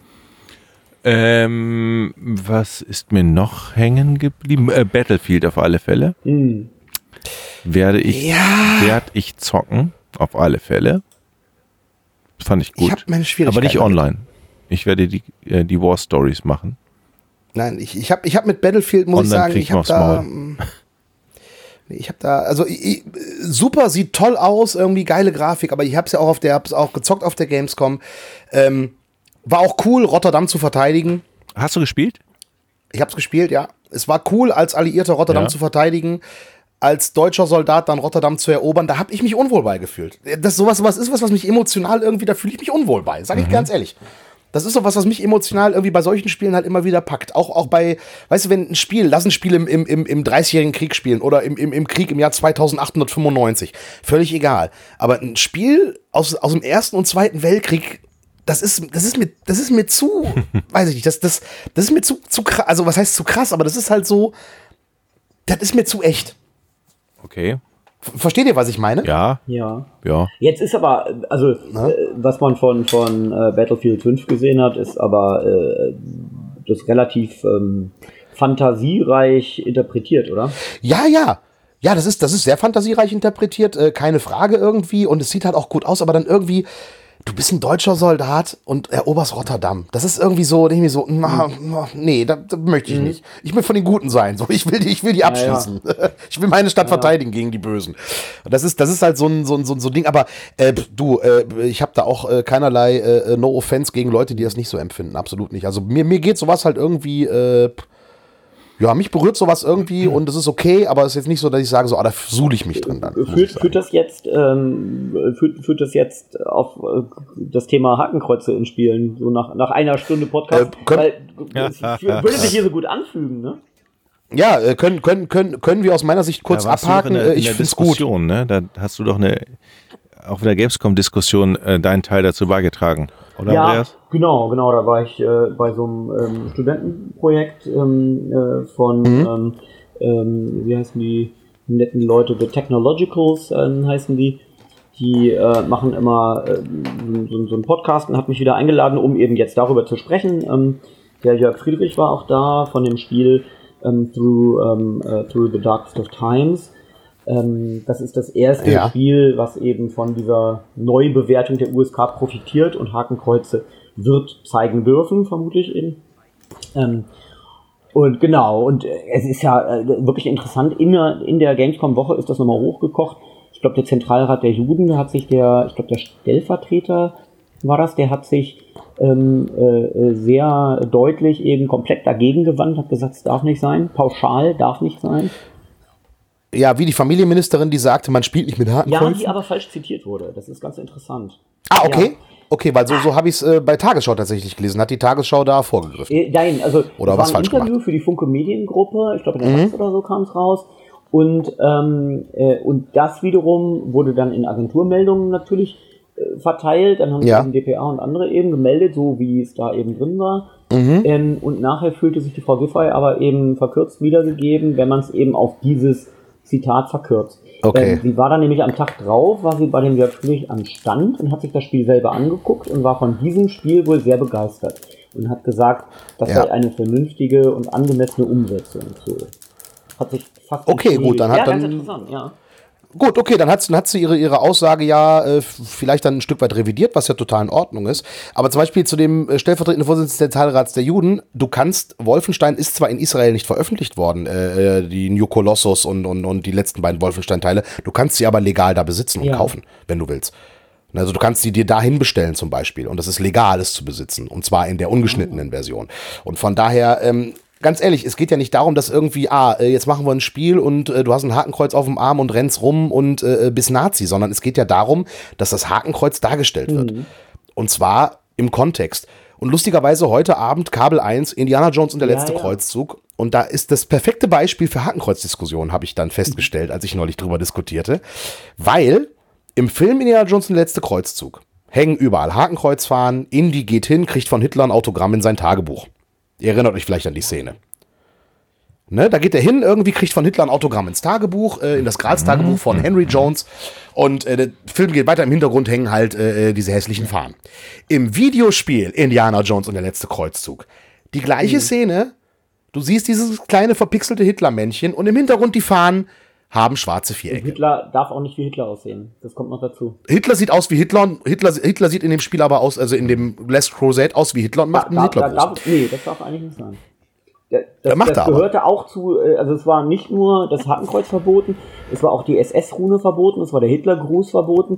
Was ist mir noch hängen geblieben? Battlefield auf alle Fälle. Werde ich zocken, auf alle Fälle. Fand ich gut. Ich habe meine Schwierigkeiten. Aber nicht online. Ich werde die War Stories machen. Nein, ich hab mit Battlefield, muss online ich sagen, ich habe da, also super, sieht toll aus, irgendwie geile Grafik, aber ich hab's auch gezockt auf der Gamescom. War auch cool, Rotterdam zu verteidigen. Hast du gespielt? Ich hab's gespielt, ja. Es war cool, als Alliierter Rotterdam zu verteidigen, als deutscher Soldat dann Rotterdam zu erobern. Da habe ich mich unwohl bei gefühlt. Das sowas ist was mich emotional irgendwie, da fühle ich mich unwohl bei, sage ich ganz ehrlich. Das ist so was mich emotional irgendwie bei solchen Spielen halt immer wieder packt. Auch bei, weißt du, wenn lass ein Spiel im 30-jährigen Krieg spielen oder im Krieg im Jahr 2895. Völlig egal. Aber ein Spiel aus dem Ersten und Zweiten Weltkrieg, das ist mir zu, weiß ich nicht, das ist mir zu krass, also was heißt zu krass, aber das ist halt so, das ist mir zu echt. Okay. Versteht ihr, was ich meine? Ja. Jetzt ist aber, also was man von Battlefield 5 gesehen hat, ist aber das relativ fantasiereich interpretiert, oder? Ja. Ja, das ist sehr fantasiereich interpretiert, keine Frage irgendwie. Und es sieht halt auch gut aus, aber dann irgendwie, du bist ein deutscher Soldat und eroberst Rotterdam. Das ist irgendwie so, denke ich mir so, nee, das möchte ich nicht. Ich will von den Guten sein. So, ich will die abschließen. Ja. Ich will meine Stadt verteidigen gegen die Bösen. Das ist halt so ein Ding. Aber ich habe da auch keinerlei No Offense gegen Leute, die das nicht so empfinden. Absolut nicht. Also mir geht sowas halt irgendwie. Mich berührt sowas irgendwie und es ist okay, aber es ist jetzt nicht so, dass ich sage, so, da suhle ich mich drin dann. Führt das jetzt auf das Thema Hakenkreuze in Spielen, so nach einer Stunde Podcast? Weil würde sich hier so gut anfügen, ne? Ja, können wir aus meiner Sicht kurz abhaken. Ich finde es gut. Ne? Da hast du doch auch in der Gamescom-Diskussion deinen Teil dazu beigetragen, oder Andreas? Genau, da war ich bei so einem Studentenprojekt von, wie heißen die netten Leute, The Technologicals heißen die machen immer so einen Podcast und hat mich wieder eingeladen, um eben jetzt darüber zu sprechen. Der Jörg Friedrich war auch da von dem Spiel Through the Darkest of Times. Das ist das erste Spiel, was eben von dieser Neubewertung der USK profitiert und Hakenkreuze wird zeigen dürfen, vermutlich eben. Und genau, und es ist ja wirklich interessant, in der Gamescom-Woche ist das nochmal hochgekocht. Ich glaube, der Zentralrat der Juden hat sich der Stellvertreter war das, der hat sich sehr deutlich eben komplett dagegen gewandt, hat gesagt, es darf nicht sein, pauschal darf nicht sein. Ja, wie die Familienministerin, die sagte, man spielt nicht mit Hakenkreuzen. Ja, die aber falsch zitiert wurde. Das ist ganz interessant. Ah, okay. Ja. Okay, weil so habe ich es bei Tagesschau tatsächlich gelesen. Hat die Tagesschau da vorgegriffen? Nein, also oder was war ein Interview für die Funke Mediengruppe. Ich glaube, in der Nacht oder so kam es raus. Und das wiederum wurde dann in Agenturmeldungen natürlich verteilt. Dann haben sich eben dpa und andere eben gemeldet, so wie es da eben drin war. Und nachher fühlte sich die Frau Giffey aber eben verkürzt wiedergegeben, wenn man es eben auf dieses Zitat verkürzt. Okay. Sie war dann nämlich am Tag drauf, war sie bei dem Jörg Friedrich am Stand und hat sich das Spiel selber angeguckt und war von diesem Spiel wohl sehr begeistert und hat gesagt, das sei eine vernünftige und angemessene Umsetzung. So. Hat sich fast gut, dann hat ganz interessant, ja. Gut, okay, dann hat sie ihre Aussage vielleicht dann ein Stück weit revidiert, was ja total in Ordnung ist. Aber zum Beispiel zu dem stellvertretenden Vorsitzenden des Zentralrats der Juden, Wolfenstein ist zwar in Israel nicht veröffentlicht worden, die New Colossus und die letzten beiden Wolfenstein-Teile, du kannst sie aber legal da besitzen und kaufen, wenn du willst. Also du kannst sie dir dahin bestellen zum Beispiel und das ist legal, es zu besitzen und zwar in der ungeschnittenen Version. Und von daher ganz ehrlich, es geht ja nicht darum, dass irgendwie, jetzt machen wir ein Spiel und du hast ein Hakenkreuz auf dem Arm und rennst rum und bist Nazi, sondern es geht ja darum, dass das Hakenkreuz dargestellt wird. Und zwar im Kontext. Und lustigerweise heute Abend Kabel 1, Indiana Jones und der letzte Kreuzzug. Und da ist das perfekte Beispiel für Hakenkreuz-Diskussionen, habe ich dann festgestellt, als ich neulich drüber diskutierte. Weil im Film Indiana Jones und der letzte Kreuzzug hängen überall Hakenkreuzfahnen, Indy geht hin, kriegt von Hitler ein Autogramm in sein Tagebuch. Ihr erinnert euch vielleicht an die Szene. Ne, da geht er hin, irgendwie kriegt von Hitler ein Autogramm ins Tagebuch, in das Grals-Tagebuch von Henry Jones. Und der Film geht weiter, im Hintergrund hängen halt diese hässlichen Fahnen. Im Videospiel Indiana Jones und der letzte Kreuzzug. Die gleiche Szene, du siehst dieses kleine verpixelte Hitler-Männchen und im Hintergrund die Fahnen haben schwarze Vierecke. Hitler darf auch nicht wie Hitler aussehen. Das kommt noch dazu. Hitler sieht aus wie Hitler und Hitler sieht in dem Spiel aber aus, also in dem Last Crusade aus wie Hitler und macht einen Hitlergruß. Nee, das darf eigentlich nicht sein. Das gehörte auch zu, also es war nicht nur das Hakenkreuz verboten, es war auch die SS-Rune verboten, es war der Hitlergruß verboten,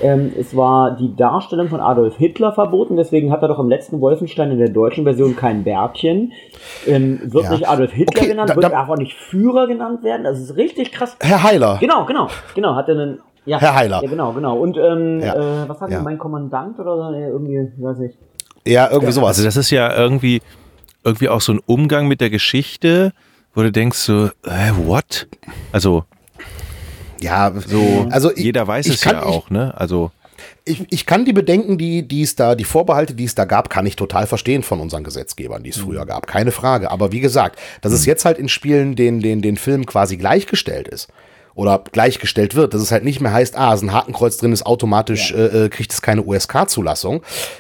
es war die Darstellung von Adolf Hitler verboten, deswegen hat er doch im letzten Wolfenstein in der deutschen Version kein Bärtchen, wird nicht Adolf Hitler genannt, wird auch nicht Führer genannt werden, das ist richtig krass. Herr Heiler. Genau, hat er einen, Herr Heiler. Ja, genau, und was sagt mein Kommandant oder so, irgendwie, weiß ich. Ja, irgendwie sowas. Also das ist ja irgendwie auch so ein Umgang mit der Geschichte, wo du denkst so, what? Also ja, so, also jeder weiß es ja auch, ne? Also ich kann die Bedenken, die Vorbehalte, die es da gab, kann ich total verstehen von unseren Gesetzgebern, die es früher gab. Keine Frage. Aber wie gesagt, dass es jetzt halt in Spielen den Film quasi gleichgestellt ist oder gleichgestellt wird, dass es halt nicht mehr heißt, ist ein Hakenkreuz drin, ist automatisch, kriegt es keine USK-Zulassung.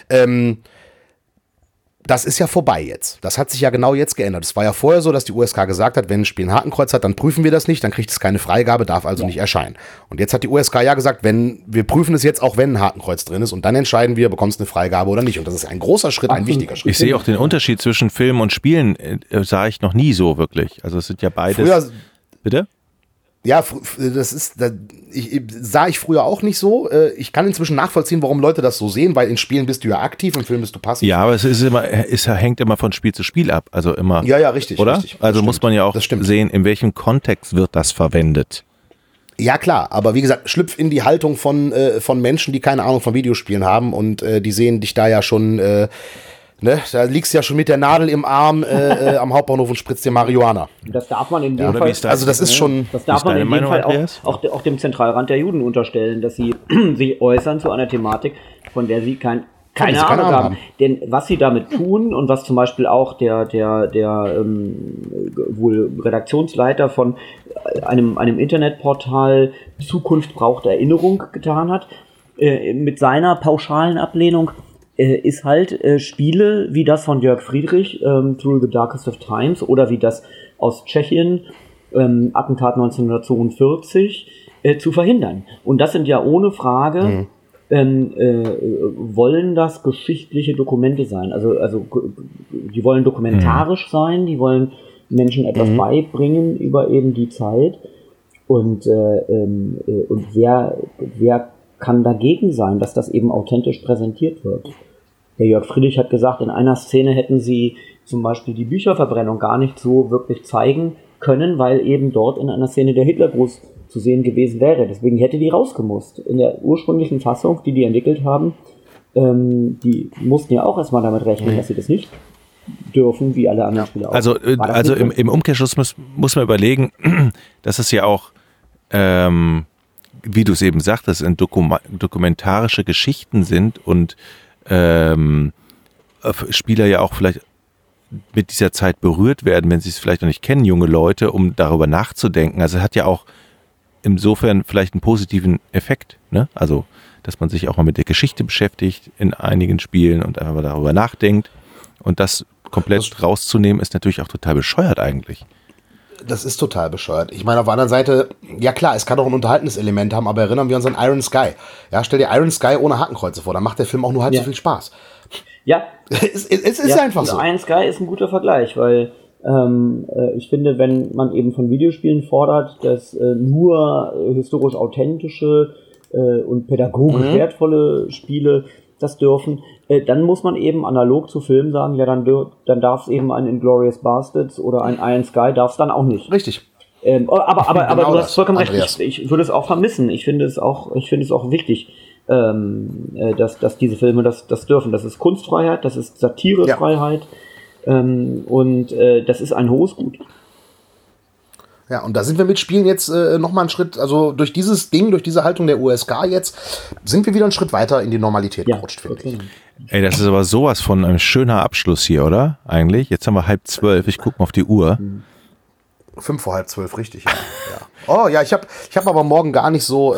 Das ist ja vorbei jetzt. Das hat sich ja genau jetzt geändert. Es war ja vorher so, dass die USK gesagt hat, wenn ein Spiel ein Hakenkreuz hat, dann prüfen wir das nicht, dann kriegt es keine Freigabe, darf also nicht erscheinen. Und jetzt hat die USK ja gesagt, wir prüfen es jetzt auch, wenn ein Hakenkreuz drin ist und dann entscheiden wir, bekommst du eine Freigabe oder nicht. Und das ist ein großer Schritt, ein wichtiger Schritt. Ich sehe auch den Unterschied zwischen Film und Spielen, sah ich noch nie so wirklich. Also es sind ja beides. Früher, bitte? Ja, sah ich früher auch nicht so. Ich kann inzwischen nachvollziehen, warum Leute das so sehen, weil in Spielen bist du ja aktiv, im Film bist du passiv. Ja, aber hängt immer von Spiel zu Spiel ab. Also immer. Ja, richtig. Oder? Richtig, also muss man ja auch sehen, in welchem Kontext wird das verwendet. Ja, klar, aber wie gesagt, schlüpf in die Haltung von Menschen, die keine Ahnung von Videospielen haben und die sehen dich da ja schon, da liegst du ja schon mit der Nadel im Arm am Hauptbahnhof und spritzt dir Marihuana. Das darf man in dem Fall. Also das ist schon. Das darf man in dem Fall auch dem Zentralrat der Juden unterstellen, dass sie sich äußern zu einer Thematik, von der sie keine Ahnung haben. Denn was sie damit tun und was zum Beispiel auch der wohl Redaktionsleiter von einem Internetportal Zukunft braucht Erinnerung getan hat, mit seiner pauschalen Ablehnung, ist halt Spiele wie das von Jörg Friedrich, Through the Darkest of Times, oder wie das aus Tschechien, Attentat 1942, zu verhindern. Und das sind ja ohne Frage, wollen das geschichtliche Dokumente sein. Also die wollen dokumentarisch sein, die wollen Menschen etwas beibringen über eben die Zeit. Und wer kann dagegen sein, dass das eben authentisch präsentiert wird? Der Jörg Friedrich hat gesagt, in einer Szene hätten sie zum Beispiel die Bücherverbrennung gar nicht so wirklich zeigen können, weil eben dort in einer Szene der Hitlergruß zu sehen gewesen wäre. Deswegen hätte die rausgemusst. In der ursprünglichen Fassung, die entwickelt haben, die mussten ja auch erstmal damit rechnen, dass sie das nicht dürfen, wie alle anderen Spieler auch. Also im Umkehrschluss muss man überlegen, dass es ja auch wie du es eben sagtest, dokumentarische Geschichten sind und Spieler ja auch vielleicht mit dieser Zeit berührt werden, wenn sie es vielleicht noch nicht kennen, junge Leute, um darüber nachzudenken. Also es hat ja auch insofern vielleicht einen positiven Effekt, ne? Also, dass man sich auch mal mit der Geschichte beschäftigt in einigen Spielen und einfach mal darüber nachdenkt. Und das komplett rauszunehmen, ist natürlich auch total bescheuert eigentlich. Das ist total bescheuert. Ich meine, auf der anderen Seite, ja klar, es kann auch ein unterhaltendes Element haben, aber erinnern wir uns an Iron Sky. Ja, stell dir Iron Sky ohne Hakenkreuze vor, dann macht der Film auch nur halb so viel Spaß. Ja. Es ist einfach so. Iron Sky ist ein guter Vergleich, weil ich finde, wenn man eben von Videospielen fordert, dass nur historisch authentische und pädagogisch wertvolle Spiele das dürfen, dann muss man eben analog zu Filmen sagen, ja, dann darf es eben ein Inglourious Basterds oder ein Iron Sky darf es dann auch nicht. Richtig. Aber genau du hast vollkommen Andreas. recht. Ich würde es auch vermissen. Ich finde es auch wichtig, dass diese Filme das dürfen. Das ist Kunstfreiheit, das ist Satirefreiheit, und das ist ein hohes Gut. Ja, und da sind wir mit Spielen jetzt nochmal einen Schritt, also durch dieses Ding, durch diese Haltung der USK jetzt, sind wir wieder einen Schritt weiter in die Normalität gerutscht, finde ich. Ey, das ist aber sowas von ein schöner Abschluss hier, oder? Eigentlich. Jetzt haben wir 11:30, ich gucke mal auf die Uhr. 11:55, richtig, ja. Oh ja, ich hab aber morgen gar nicht so,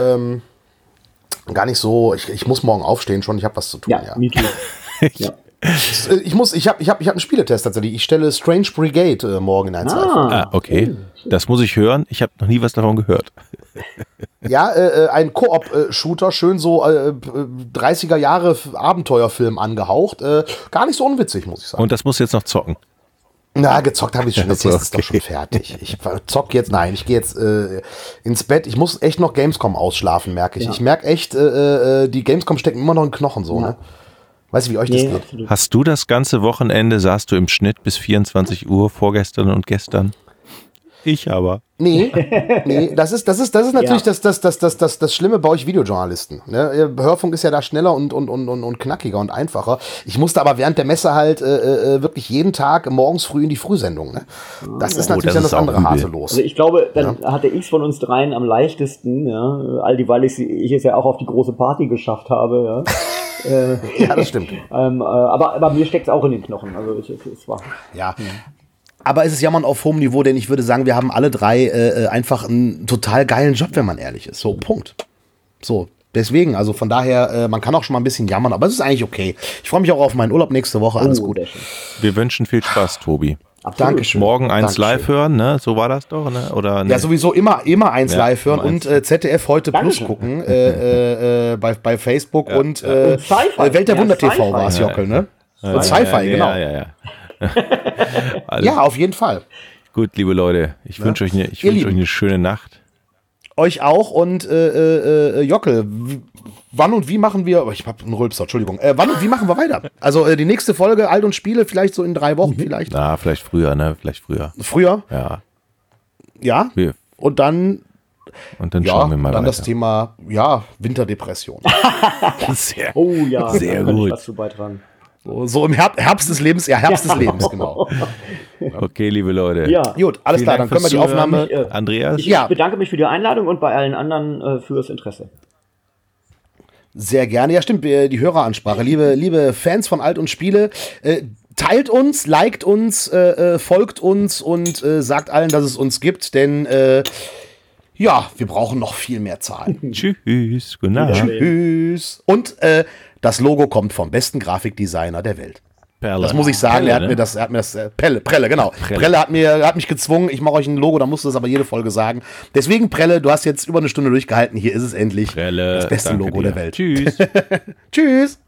ich muss morgen aufstehen schon, ich habe was zu tun, ja. Me too. Ja. Ich hab einen Spieletest tatsächlich. Ich stelle Strange Brigade morgen in ein Zweifel. Okay. Das muss ich hören. Ich habe noch nie was davon gehört. Ja, ein Koop-Shooter, schön so 30er Jahre Abenteuerfilm angehaucht. Gar nicht so unwitzig, muss ich sagen. Und das muss jetzt noch zocken. Na, gezockt habe ich schon. Jetzt ist es doch schon fertig. Ich zock jetzt, ich gehe jetzt ins Bett. Ich muss echt noch Gamescom ausschlafen, merke ich. Ja. Ich merke echt, die Gamescom stecken immer noch in Knochen so, ne? Weißt du, wie euch das geht? Absolut. Hast du das ganze Wochenende, saßt du im Schnitt bis 24 Uhr vorgestern und gestern? Ich aber. Nee, das ist natürlich das Schlimme bei euch Videojournalisten. Ne? Hörfunk ist ja da schneller und knackiger und einfacher. Ich musste aber während der Messe halt wirklich jeden Tag morgens früh in die Frühsendung. Ne? Das ist natürlich dann das andere Hase los. Also ich glaube, dann hatte ich von uns dreien am leichtesten, all die, weil ich es ja auch auf die große Party geschafft habe. Ja, ja, das stimmt. Aber mir steckt es auch in den Knochen. Also es war. Ja. Aber es ist Jammern auf hohem Niveau, denn ich würde sagen, wir haben alle drei einfach einen total geilen Job, wenn man ehrlich ist. So, Punkt. So, deswegen, also von daher, man kann auch schon mal ein bisschen jammern, aber es ist eigentlich okay. Ich freue mich auch auf meinen Urlaub nächste Woche, alles gut. Wir wünschen viel Spaß, Tobi. Dankeschön. Morgen eins Dankeschön. live hören, ne? So war das doch, ne? Oder, ne? Ja, sowieso immer eins live hören und ZDF heute Dankeschön. Plus gucken bei Facebook und Welt der Wunder TV war es, Jockel, ne? Und Sci-Fi, genau. Ja. Ja, auf jeden Fall. Gut, liebe Leute, ich wünsche euch eine schöne Nacht. Euch auch und Jockel, wann und wie machen wir, ich hab einen Rülpser, Entschuldigung, wann und wie machen wir weiter? Also die nächste Folge Alt und Spiele vielleicht so in 3 Wochen vielleicht? Na, vielleicht früher, ne? Früher? Ja. Ja? Und dann schauen wir mal dann weiter. das Thema, Winterdepression. Sehr gut. Was zu beitragen. So im Herbst des Lebens, genau. Okay, liebe Leute. Ja. Gut, alles klar, dann können wir die Aufnahme... Andreas? Ich bedanke mich für die Einladung und bei allen anderen fürs Interesse. Sehr gerne, ja stimmt, die Höreransprache. Liebe Fans von Alt und Spiele, teilt uns, liked uns, folgt uns und sagt allen, dass es uns gibt, denn wir brauchen noch viel mehr Zahlen. Tschüss, gute Nacht. Tschüss. Und das Logo kommt vom besten Grafikdesigner der Welt. Perle. Das muss ich sagen, Prelle, er hat mir das Prelle, genau. Prelle hat mich gezwungen, ich mache euch ein Logo, da musst du das aber jede Folge sagen. Deswegen Prelle, du hast jetzt über eine Stunde durchgehalten, hier ist es endlich. Prelle, das beste Logo der Welt. Tschüss. Tschüss.